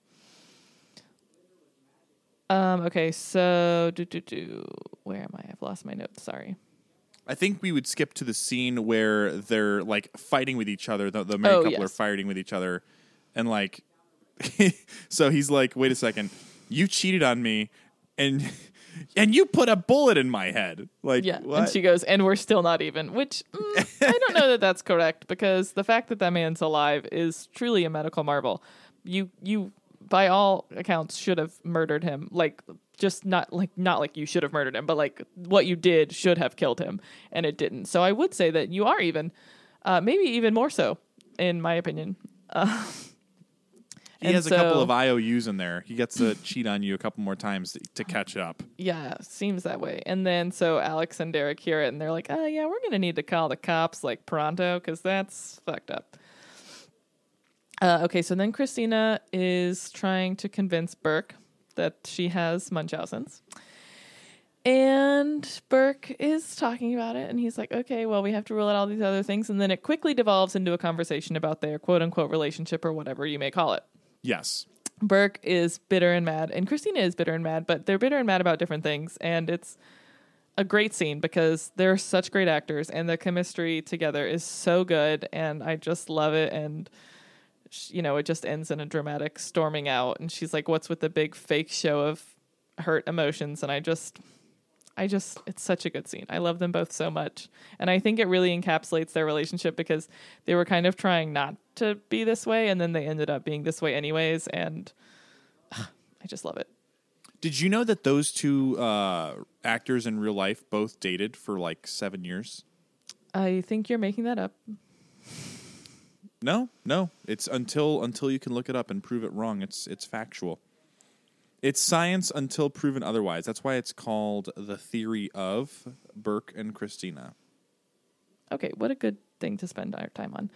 Okay, so where am I? I've lost my notes. Sorry. I think we would skip to the scene where they're like fighting with each other. The married couple are fighting with each other, and like, so he's like, "Wait a second, you cheated on me, and you put a bullet in my head." Like, yeah, what? And she goes, "And we're still not even." Which I don't know that that's correct because the fact that man's alive is truly a medical marvel. You by all accounts should have murdered him. Like, just not like you should have murdered him, but like what you did should have killed him, and it didn't. So I would say that you are even, maybe even more so, in my opinion. He has a couple of IOUs in there. He gets to cheat on you a couple more times to catch up. Yeah, seems that way. And then so Alex and Derek hear it, and they're like, "Oh yeah, we're gonna need to call the cops like pronto because that's fucked up." Okay, so then Christina is trying to convince Burke that she has Munchausen's. And Burke is talking about it, and he's like, "Okay, well, we have to rule out all these other things." And then it quickly devolves into a conversation about their quote-unquote relationship or whatever you may call it. Yes. Burke is bitter and mad, and Christina is bitter and mad, but they're bitter and mad about different things. And it's a great scene because they're such great actors, and the chemistry together is so good, and I just love it. And it just ends in a dramatic storming out, and she's like, "What's with the big fake show of hurt emotions?" And I just it's such a good scene. I love them both so much, and I think it really encapsulates their relationship because they were kind of trying not to be this way, and then they ended up being this way anyways, and I just love it. Did you know that those two actors in real life both dated for like 7 years? I think you're making that up. No. It's until you can look it up and prove it wrong. It's factual. It's science until proven otherwise. That's why it's called the theory of Burke and Christina. Okay, what a good thing to spend our time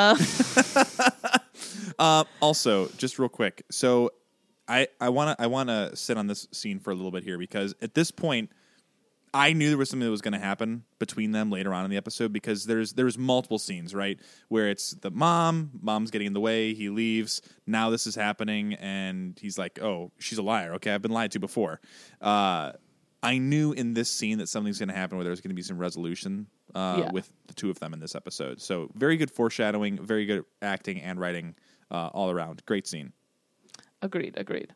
on. Also, just real quick. So I wanna sit on this scene for a little bit here because at this point I knew there was something that was going to happen between them later on in the episode because there's multiple scenes, right, where it's the mom's getting in the way, he leaves, now this is happening, and he's like, "Oh, she's a liar. Okay, I've been lied to before." I knew in this scene that something's going to happen where there's going to be some resolution with the two of them in this episode. So very good foreshadowing, very good acting and writing all around. Great scene. Agreed.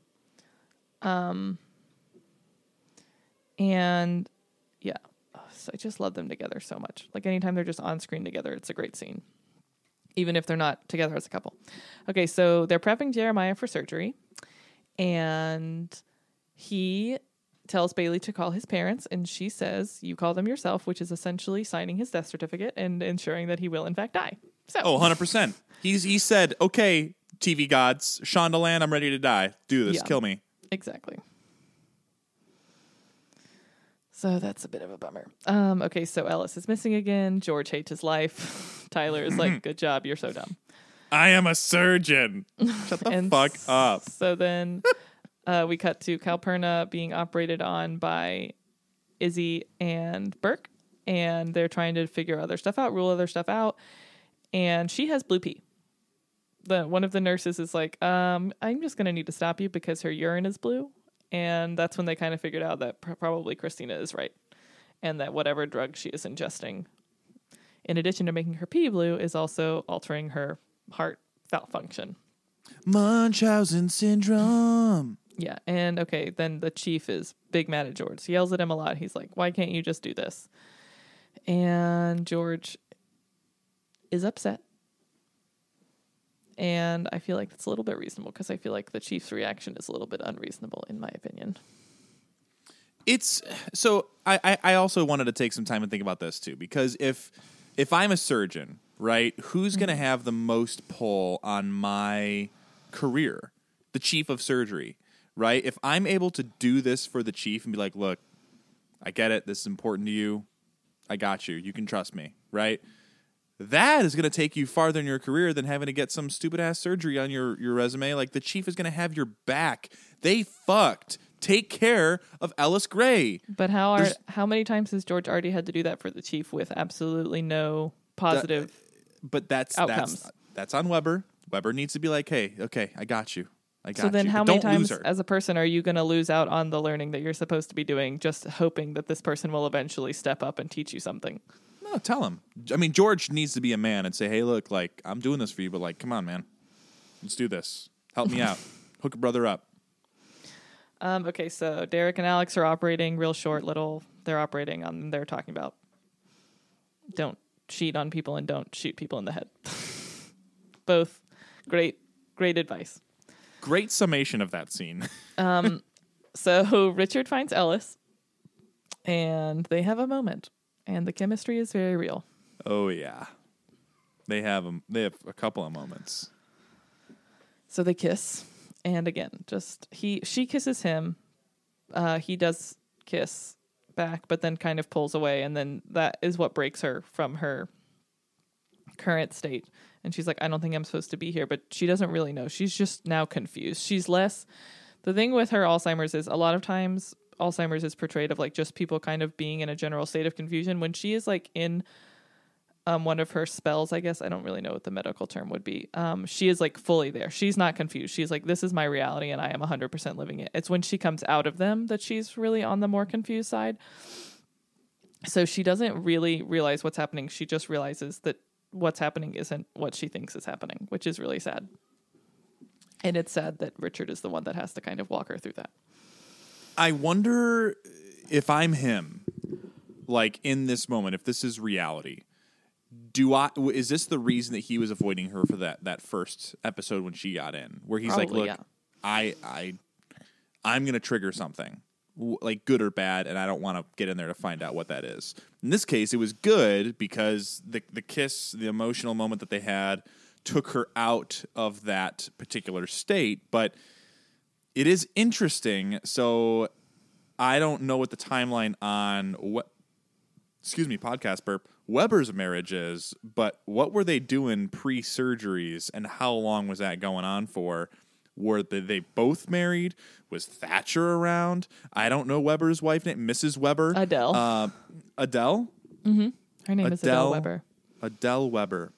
And yeah, so I just love them together so much. Like anytime they're just on screen together, it's a great scene. even if they're not together as a couple. Okay, so they're prepping Jeremiah for surgery, and he tells Bailey to call his parents, and she says, you call them yourself, which is essentially signing his death certificate and ensuring that he will in fact die. So, 100%. He said, okay, TV gods, Shondaland, I'm ready to die. Do this. Yeah. Kill me. Exactly. So that's a bit of a bummer. Okay, so Ellis is missing again. George hates his life. Tyler is like, good job, you're so dumb. I am a surgeon. Shut the fuck up. So then we cut to Calpurnia being operated on by Izzy and Burke, and they're trying to figure other stuff out, rule other stuff out, and she has blue pee. One of the nurses is like, I'm just going to need to stop you because her urine is blue. And that's when they kind of figured out that probably Christina is right. And that whatever drug she is ingesting, in addition to making her pee blue, is also altering her heart function. Munchausen syndrome. Yeah. And okay, then the chief is big mad at George. He yells at him a lot. He's like, why can't you just do this? And George is upset. And I feel like it's a little bit reasonable because I feel like the chief's reaction is a little bit unreasonable, in my opinion. It's so I also wanted to take some time and think about this too, because if I'm a surgeon, right, who's going to have the most pull on my career? The chief of surgery, right? If I'm able to do this for the chief and be like, look, I get it. This is important to you. I got you. You can trust me, right? That is going to take you farther in your career than having to get some stupid-ass surgery on your resume. Like, the chief is going to have your back. They fucked. Take care of Ellis Gray. But how many times has George already had to do that for the chief with absolutely no positive outcomes? That's on Weber. Weber needs to be like, hey, okay, I got you. So then how many times as a person are you going to lose out on the learning that you're supposed to be doing just hoping that this person will eventually step up and teach you something? No, tell him. I mean, George needs to be a man and say, hey, look, like, I'm doing this for you, but, like, come on, man. Let's do this. Help me out. Hook a brother up. Okay, so Derek and Alex are operating real short little. They're operating on, they're talking about don't cheat on people and don't shoot people in the head. Both great advice. Great summation of that scene. So Richard finds Ellis and they have a moment. And the chemistry is very real. Oh, yeah. They have a couple of moments. So they kiss. And again, she kisses him. He does kiss back, but then kind of pulls away. And then that is what breaks her from her current state. And she's like, I don't think I'm supposed to be here. But she doesn't really know. She's just now confused. The thing with her Alzheimer's is a lot of times Alzheimer's is portrayed of like just people kind of being in a general state of confusion. When she is like in one of her spells, I guess, I don't really know what the medical term would be. She is like fully there. She's not confused. She's like, this is my reality and I am 100% living it. It's when she comes out of them that she's really on the more confused side. So she doesn't really realize what's happening. She just realizes that what's happening isn't what she thinks is happening, which is really sad. And it's sad that Richard is the one that has to kind of walk her through that. I wonder if I'm him, like in this moment, if this is reality, is this the reason that he was avoiding her for that first episode when she got in, where he's Probably, like, look, yeah. I'm going to trigger something, like good or bad, and I don't want to get in there to find out what that is. In this case, it was good because the kiss, the emotional moment that they had, took her out of that particular state, but it is interesting. So I don't know what the timeline on podcast burp, Weber's marriage is, but what were they doing pre-surgeries and how long was that going on for? Were they both married? Was Thatcher around? I don't know Weber's wife name. Mrs. Weber? Adele. Adele? Mm-hmm. Her name is Adele Weber. Adele Weber.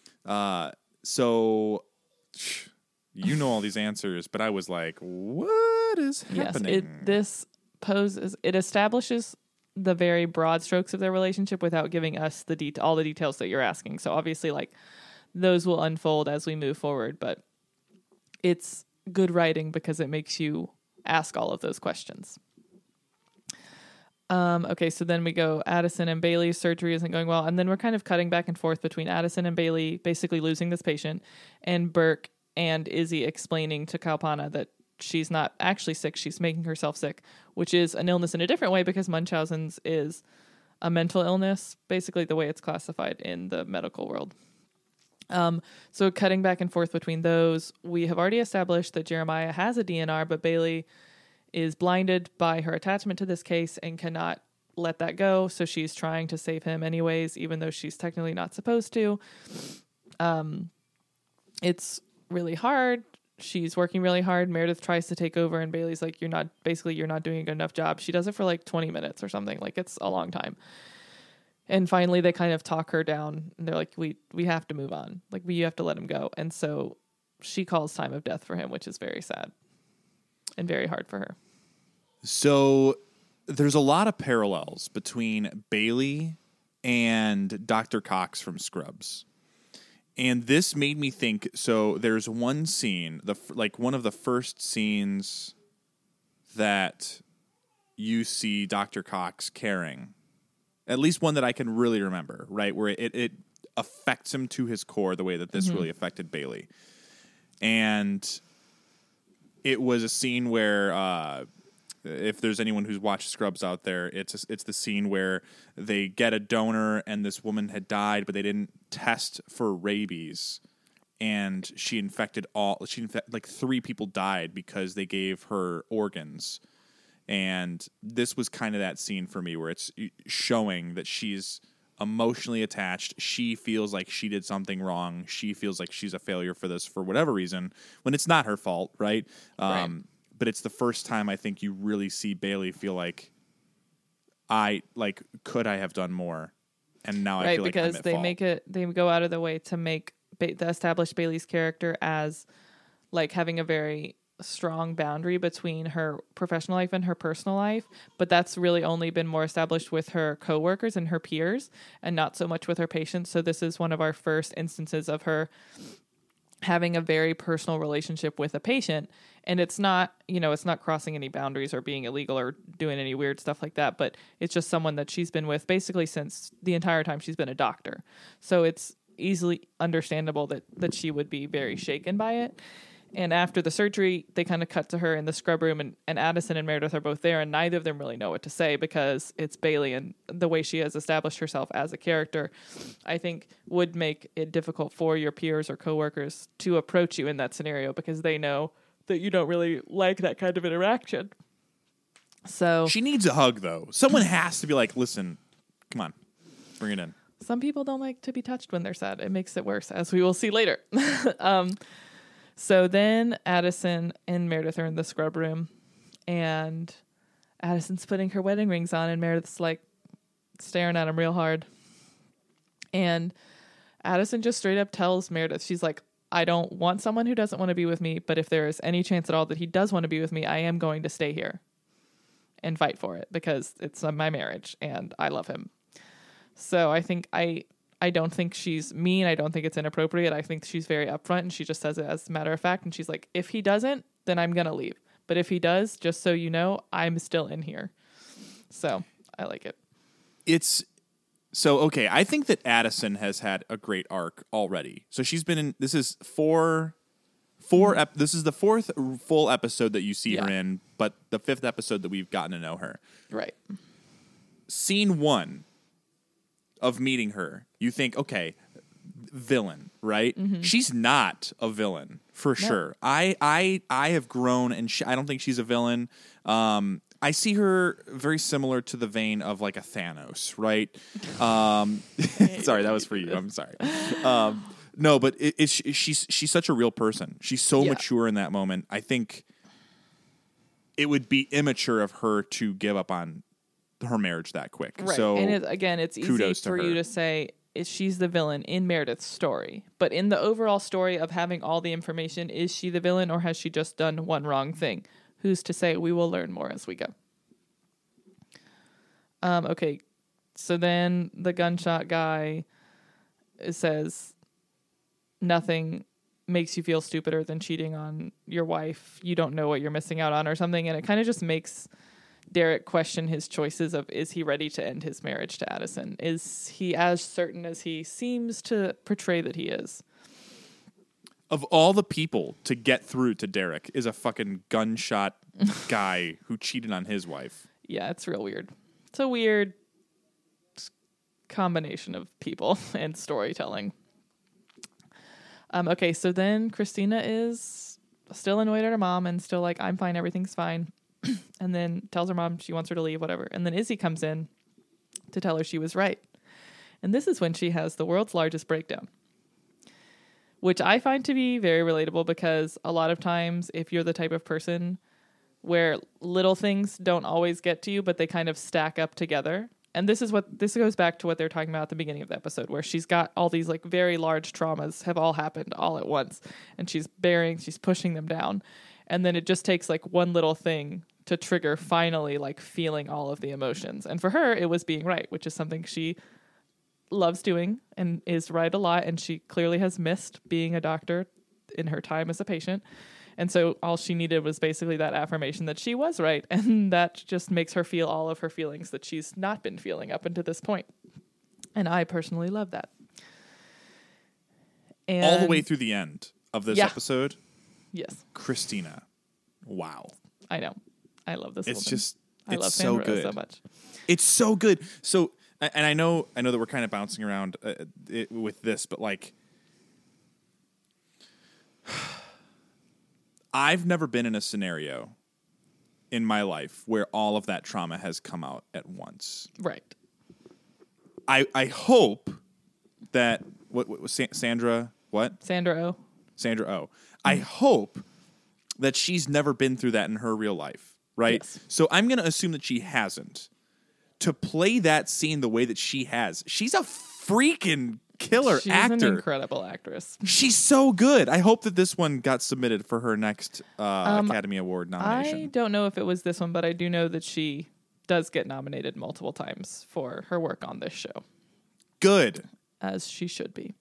So you know all these answers, but I was like, what is happening? Yes, it establishes the very broad strokes of their relationship without giving us all the details that you're asking. So obviously, like, those will unfold as we move forward, but it's good writing because it makes you ask all of those questions. Okay, so then we go Addison and Bailey's surgery isn't going well. And then we're kind of cutting back and forth between Addison and Bailey basically losing this patient, and Burke and Izzy explaining to Kalpana that she's not actually sick, she's making herself sick, which is an illness in a different way because Munchausen's is a mental illness, basically the way it's classified in the medical world. So cutting back and forth between those, we have already established that Jeremiah has a DNR, but Bailey is blinded by her attachment to this case and cannot let that go. So she's trying to save him anyways, even though she's technically not supposed to. It's really hard. She's working really hard. Meredith tries to take over and Bailey's like, you're not doing a good enough job. She does it for like 20 minutes or something. Like, it's a long time. And finally they kind of talk her down and they're like, we have to move on. Like, you have to let him go. And so she calls time of death for him, which is very sad and very hard for her. So there's a lot of parallels between Bailey and Dr. Cox from Scrubs. And this made me think, so there's one scene, one of the first scenes that you see Dr. Cox caring, at least one that I can really remember, right, where it affects him to his core the way that this really affected Bailey. And it was a scene where, if there's anyone who's watched Scrubs out there, it's the scene where they get a donor and this woman had died, but they didn't test for rabies, and she infected like 3 people died because they gave her organs. And this was kind of that scene for me where it's showing that she's emotionally attached. She feels like she did something wrong. She feels like she's a failure for this for whatever reason, when it's not her fault, right? Right. But it's the first time I think you really see Bailey feel like, could I have done more? And now I feel like I'm at fault. They go out of their way to make the established Bailey's character as like having a very strong boundary between her professional life and her personal life, but that's really only been more established with her coworkers and her peers and not so much with her patients. So this is one of our first instances of her having a very personal relationship with a patient. And it's not crossing any boundaries or being illegal or doing any weird stuff like that, but it's just someone that she's been with basically since the entire time she's been a doctor. So it's easily understandable that she would be very shaken by it. And after the surgery, they kind of cut to her in the scrub room, and Addison and Meredith are both there, and neither of them really know what to say because it's Bailey, and the way she has established herself as a character, I think, would make it difficult for your peers or coworkers to approach you in that scenario because they know that you don't really like that kind of interaction. So she needs a hug, though. Someone has to be like, listen, come on, bring it in. Some people don't like to be touched when they're sad. It makes it worse, as we will see later. So then Addison and Meredith are in the scrub room, and Addison's putting her wedding rings on, and Meredith's like staring at him real hard. And Addison just straight up tells Meredith, she's like, I don't want someone who doesn't want to be with me, but if there is any chance at all that he does want to be with me, I am going to stay here and fight for it because it's my marriage and I love him. So I think I don't think she's mean. I don't think it's inappropriate. I think she's very upfront, and she just says it as a matter of fact. And she's like, if he doesn't, then I'm going to leave. But if he does, just so you know, I'm still in here. So I like it. Okay. I think that Addison has had a great arc already. So she's been in, this is this is the 4th full episode that you see her in, but the 5th episode that we've gotten to know her. Right. Scene 1 of meeting her, you think, okay, villain, right? Mm-hmm. She's not a villain for sure. I have grown, and I don't think she's a villain. I see her very similar to the vein of like a Thanos, right? Sorry, that was for you. I'm sorry. No, but she's such a real person. She's so mature in that moment. I think it would be immature of her to give up on her marriage that quick. Right. So and it's easy for you to say she's the villain in Meredith's story. But in the overall story of having all the information, is she the villain or has she just done one wrong thing? Who's to say? We will learn more as we go. Okay. So then the gunshot guy says nothing makes you feel stupider than cheating on your wife. You don't know what you're missing out on or something. And it kind of just makes Derek question his choices of, is he ready to end his marriage to Addison? Is he as certain as he seems to portray that he is? Of all the people to get through to Derek is a fucking gunshot guy who cheated on his wife. Yeah, it's real weird. It's a weird combination of people and storytelling. Okay, so then Christina is still annoyed at her mom and still like, I'm fine, everything's fine. And then tells her mom she wants her to leave, whatever. And then Izzy comes in to tell her she was right. And this is when she has the world's largest breakdown, which I find to be very relatable, because a lot of times if you're the type of person where little things don't always get to you, but they kind of stack up together. And this goes back to what they're talking about at the beginning of the episode, where she's got all these like very large traumas have all happened all at once, and she's pushing them down. And then it just takes like one little thing to trigger finally like feeling all of the emotions. And for her, it was being right, which is something she loves doing and is right a lot. And she clearly has missed being a doctor in her time as a patient. And so all she needed was basically that affirmation that she was right. And that just makes her feel all of her feelings that she's not been feeling up until this point. And I personally love that. And all the way through the end of this episode. Yes. Christina. Wow. I know. I love this. It's woman. just, I it's love so Sandra good. so much. It's so good. So, and I know that we're kind of bouncing around with this, but like, I've never been in a scenario in my life where all of that trauma has come out at once. Right. I hope that what was Sandra? What? Sandra Oh. Sandra Oh. I hope that she's never been through that in her real life, right? Yes. So I'm going to assume that she hasn't. To play that scene the way that she has, she's a freaking killer She's actor. an incredible actress. She's so good. I hope that this one got submitted for her next Academy Award nomination. I don't know if it was this one, but I do know that she does get nominated multiple times for her work on this show. Good. As she should be.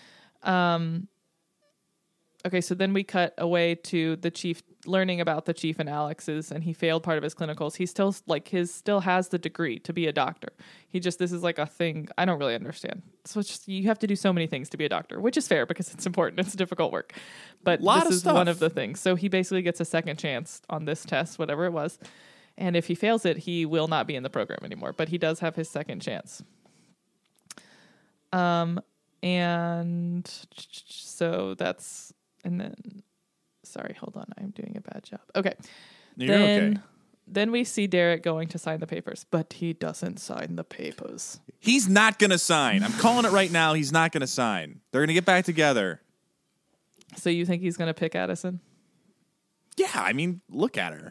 Okay, so then we cut away to the chief learning about the chief and Alex's, and he failed part of his clinicals. He still still has the degree to be a doctor. This is like a thing I don't really understand. So it's just, you have to do so many things to be a doctor, which is fair because it's important. It's difficult work. But this is one of the things. So he basically gets a second chance on this test, whatever it was. And if he fails it, he will not be in the program anymore. But he does have his second chance. And so that's, and then, sorry, hold on. I'm doing a bad job. Okay. Then we see Derek going to sign the papers, but he doesn't sign the papers. He's not going to sign. I'm calling it right now. He's not going to sign. They're going to get back together. So you think he's going to pick Addison? Yeah, I mean, look at her.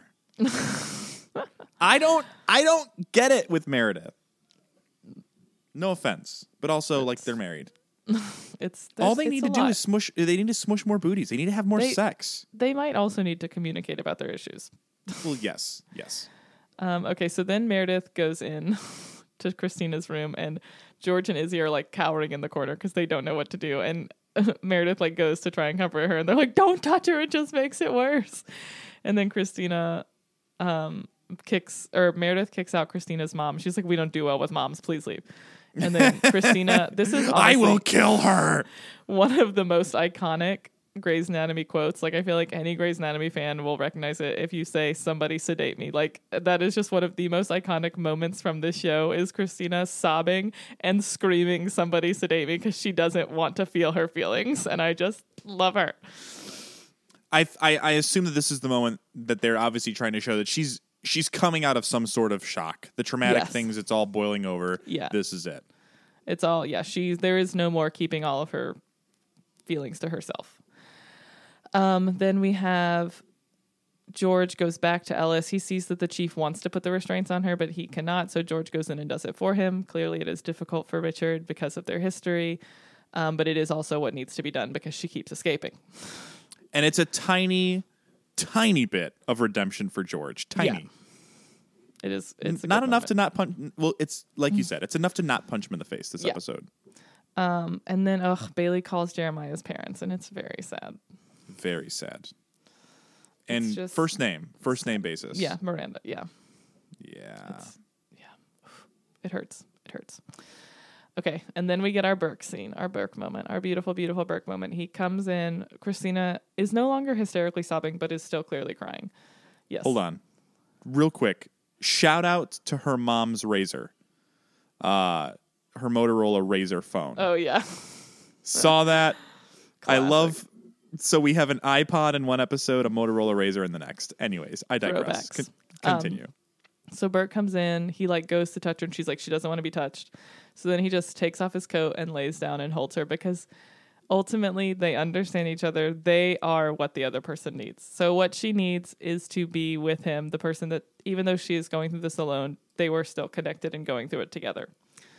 I don't get it with Meredith. No offense, but also like they're married. All they need to do is smush. They need to smush more booties. They need to have more sex. They might also need to communicate about their issues. Well, yes. Okay, so then Meredith goes in to Christina's room, and George and Izzy are like cowering in the corner because they don't know what to do. And Meredith like goes to try and comfort her, and they're like, "Don't touch her; it just makes it worse." And then Christina Meredith kicks out Christina's mom. She's like, "We don't do well with moms. Please leave." And then Christina, this is I will kill her. One of the most iconic Grey's Anatomy quotes. Like, I feel like any Grey's Anatomy fan will recognize it if you say, "Somebody sedate me." Like, that is just one of the most iconic moments from this show is Christina sobbing and screaming, "Somebody sedate me," because she doesn't want to feel her feelings. And I just love her. I assume that this is the moment that they're obviously trying to show that she's coming out of some sort of shock. The traumatic things, it's all boiling over. Yeah. This is it. It's all, there is no more keeping all of her feelings to herself. Then we have George goes back to Ellis. He sees that the chief wants to put the restraints on her, but he cannot. So George goes in and does it for him. Clearly it is difficult for Richard because of their history. But it is also what needs to be done because she keeps escaping. And it's a tiny bit of redemption for George. Tiny. Yeah. It is. It's not enough to not punch. Well, it's like you said, it's enough to not punch him in the face this episode. And then, Bailey calls Jeremiah's parents, and it's very sad. Very sad. And first name basis. Yeah, Miranda. Yeah. Yeah. It hurts. It hurts. Okay, and then we get our Burke scene, our Burke moment, our beautiful, beautiful Burke moment. He comes in. Christina is no longer hysterically sobbing, but is still clearly crying. Yes. Hold on. Real quick. Shout out to her mom's Razr. Her Motorola Razr phone. Oh, yeah. Saw that. Classic. I love... So we have an iPod in one episode, a Motorola Razr in the next. Anyways, I digress. Throwbacks. Continue. So Burke comes in. He like goes to touch her, and she's like, she doesn't want to be touched. So then he just takes off his coat and lays down and holds her because ultimately they understand each other. They are what the other person needs. So what she needs is to be with him, the person that even though she is going through this alone, they were still connected and going through it together.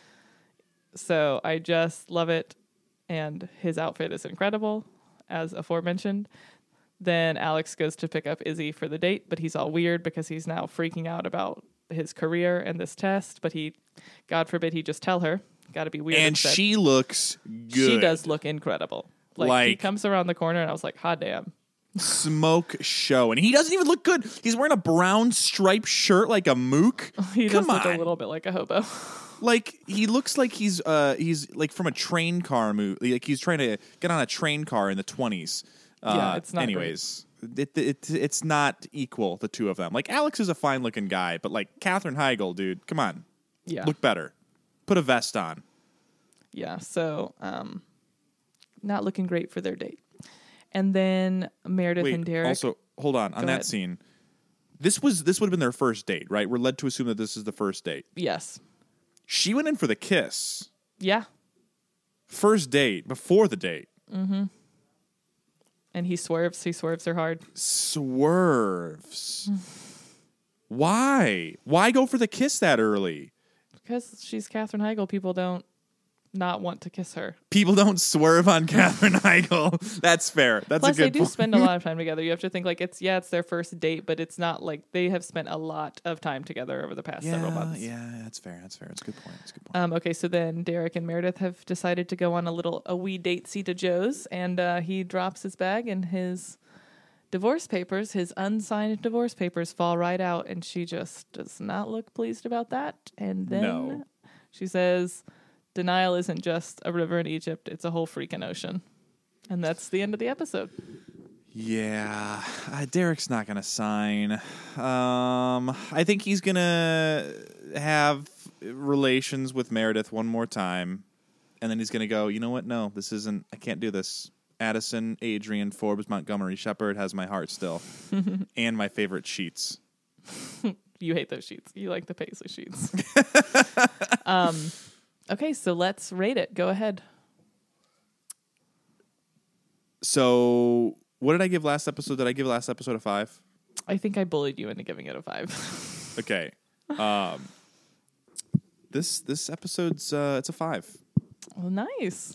So I just love it. And his outfit is incredible, as aforementioned. Then Alex goes to pick up Izzy for the date, but he's all weird because he's now freaking out about his career and this test. But he, God forbid, he just tell her. Got to be weird. And instead. she looks good. She does look incredible. Like he comes around the corner, and I was like, hot damn. Smoke show. And he doesn't even look good. He's wearing a brown striped shirt like a mook. He Come does look on. a little bit like a hobo. Like he looks like he's like from a train car movie. Like he's trying to get on a train car in the 20s. Yeah, it's not anyways, it's not equal, the two of them. Like Alex is a fine looking guy, but like Katherine Heigl, dude, come on. Yeah. Look better. Put a vest on. Yeah, so not looking great for their date. And then Meredith and Derek. Also, hold on that ahead. scene. This would have been their first date, right? We're led to assume that this is the first date. Yes. She went in for the kiss. Yeah. First date, before the date. Mm-hmm. And he swerves her hard. Swerves. Why? Why go for the kiss that early? Because she's Katherine Heigl. People don't not want to kiss her. People don't swerve on Katherine Heigl. That's fair. That's Plus, a good they do point. spend a lot of time together. You have to think like it's their first date, but it's not like they have spent a lot of time together over the past several months. Yeah, that's fair. It's a good point. Okay, so then Derek and Meredith have decided to go on a wee date-see to Joe's, and he drops his bag, and his divorce papers, his unsigned divorce papers, fall right out, and she just does not look pleased about that. And then she says, denial isn't just a river in Egypt, it's a whole freaking ocean. And that's the end of the episode. Yeah, Derek's not going to sign. I think he's going to have relations with Meredith one more time, and then he's going to go, you know what? No, I can't do this. Addison, Adrian, Forbes, Montgomery, Shepard has my heart still. And my favorite sheets. You hate those sheets. You like the Paisley sheets. Okay, so let's rate it. Go ahead. So, what did I give last episode? Did I give last episode a 5? I think I bullied you into giving it a 5. Okay. This episode's it's a 5. Well, nice.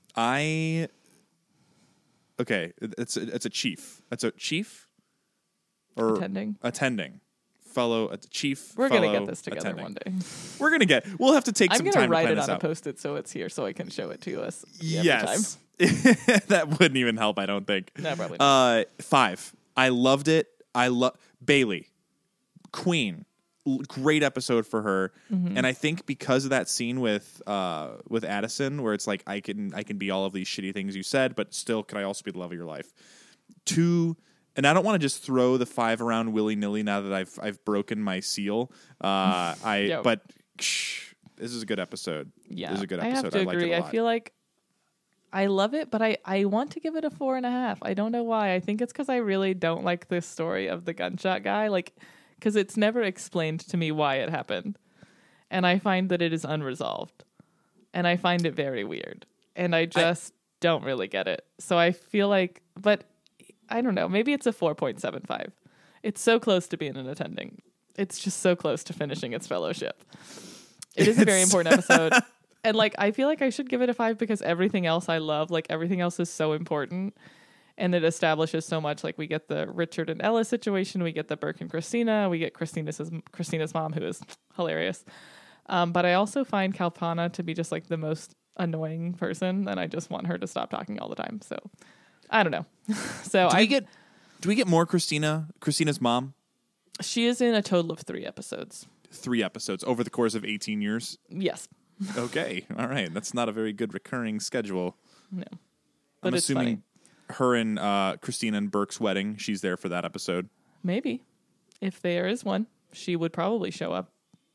It's a chief. It's a chief or attending. Fellow chief. We're fellow gonna get this together attending. one day. We'll have to take I'm some gonna time to write plan it this on out. a Post-it so it's here so I can show it to us. Yes. That wouldn't even help, I don't think. No, probably not. 5. I loved it. I love Bailey, Queen. Great episode for her. Mm-hmm. And I think because of that scene with Addison, where it's like I can be all of these shitty things you said, but still, can I also be the love of your life? 2. And I don't want to just throw the 5 around willy nilly now that I've broken my seal. But this is a good episode. Yeah, this is a good I episode. have to I liked agree. it a I lot. feel like I love it, but I want to give it a 4.5. I don't know why. I think it's because I really don't like this story of the gunshot guy. Like, because it's never explained to me why it happened, and I find that it is unresolved, and I find it very weird, and I just don't really get it. So I feel like, but I don't know. Maybe it's a 4.75. It's so close to being an attending. It's just so close to finishing its fellowship. It is a very important episode. And like, I feel like I should give it a 5 because everything else I love, like everything else is so important and it establishes so much. Like we get the Richard and Ella situation. We get the Burke and Christina. We get Christina's mom, who is hilarious. But I also find Kalpana to be just like the most annoying person. And I just want her to stop talking all the time. So I don't know. So do we get more Christina's mom? She is in a total of 3 episodes. 3 episodes over the course of 18 years? Yes. Okay. All right. That's not a very good recurring schedule. No. But I'm it's assuming funny. her and Christina and Burke's wedding, she's there for that episode. Maybe. If there is one, she would probably show up.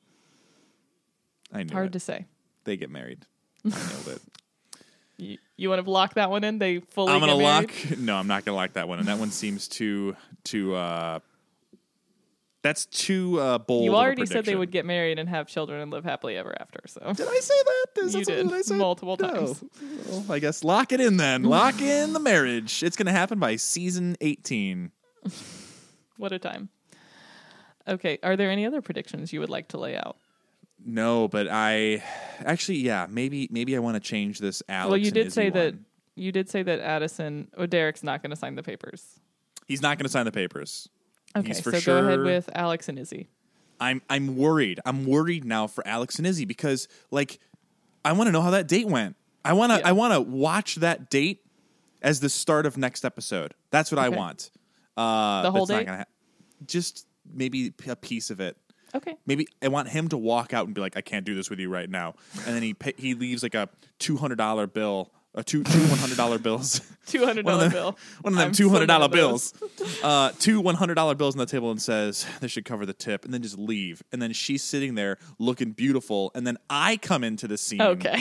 I knew Hard it. to say. They get married. I nailed it. You want to lock that one in? They fully I'm gonna get married? lock. No, I'm not gonna lock that one. And that one seems too. That's too bold. You of a already said they prediction. would get married and have children and live happily ever after. So Did I say that? Is that You something did, that I said? multiple No. times. Well, I guess lock it in then. Lock in the marriage. It's gonna happen by season 18. what a time. Okay, are there any other predictions you would like to lay out? No, but I actually, yeah, maybe I want to change this. Alex. Well, you and did Izzy say that one. Addison or Derek's not going to sign the papers. He's not going to sign the papers. Okay, He's for so sure. go ahead with Alex and Izzy. I'm worried. I'm worried now for Alex and Izzy because like I want to know how that date went. I want to watch that date as the start of next episode. That's what I Okay. want. The whole that's not date? gonna just maybe a piece of it. Okay. Maybe I want him to walk out and be like, "I can't do this with you right now," and then he leaves like a $200 bill, two $100 bills. $200 bill. One of them I'm so $200 good at bills. Two $100 bills on the table and says, "This should cover the tip," and then just leave. And then she's sitting there looking beautiful, and then I come into the scene. Okay.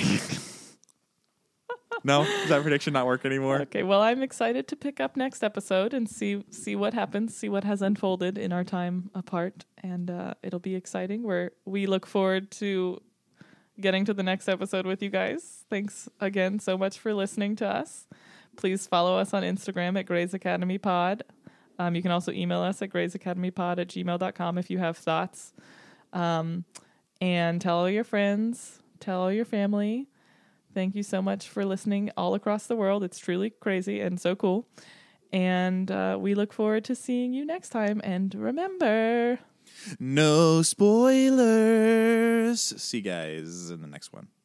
No, does that prediction not work anymore? Okay. Well, I'm excited to pick up next episode and see what happens, see what has unfolded in our time apart, and it'll be exciting. We look forward to getting to the next episode with you guys. Thanks again so much for listening to us. Please follow us on Instagram at Grey's Academy Pod. You can also email us at graysacademypod@gmail.com if you have thoughts. And tell all your friends, tell all your family. Thank you so much for listening all across the world. It's truly crazy and so cool. And we look forward to seeing you next time. And remember, No spoilers. See you guys in the next one.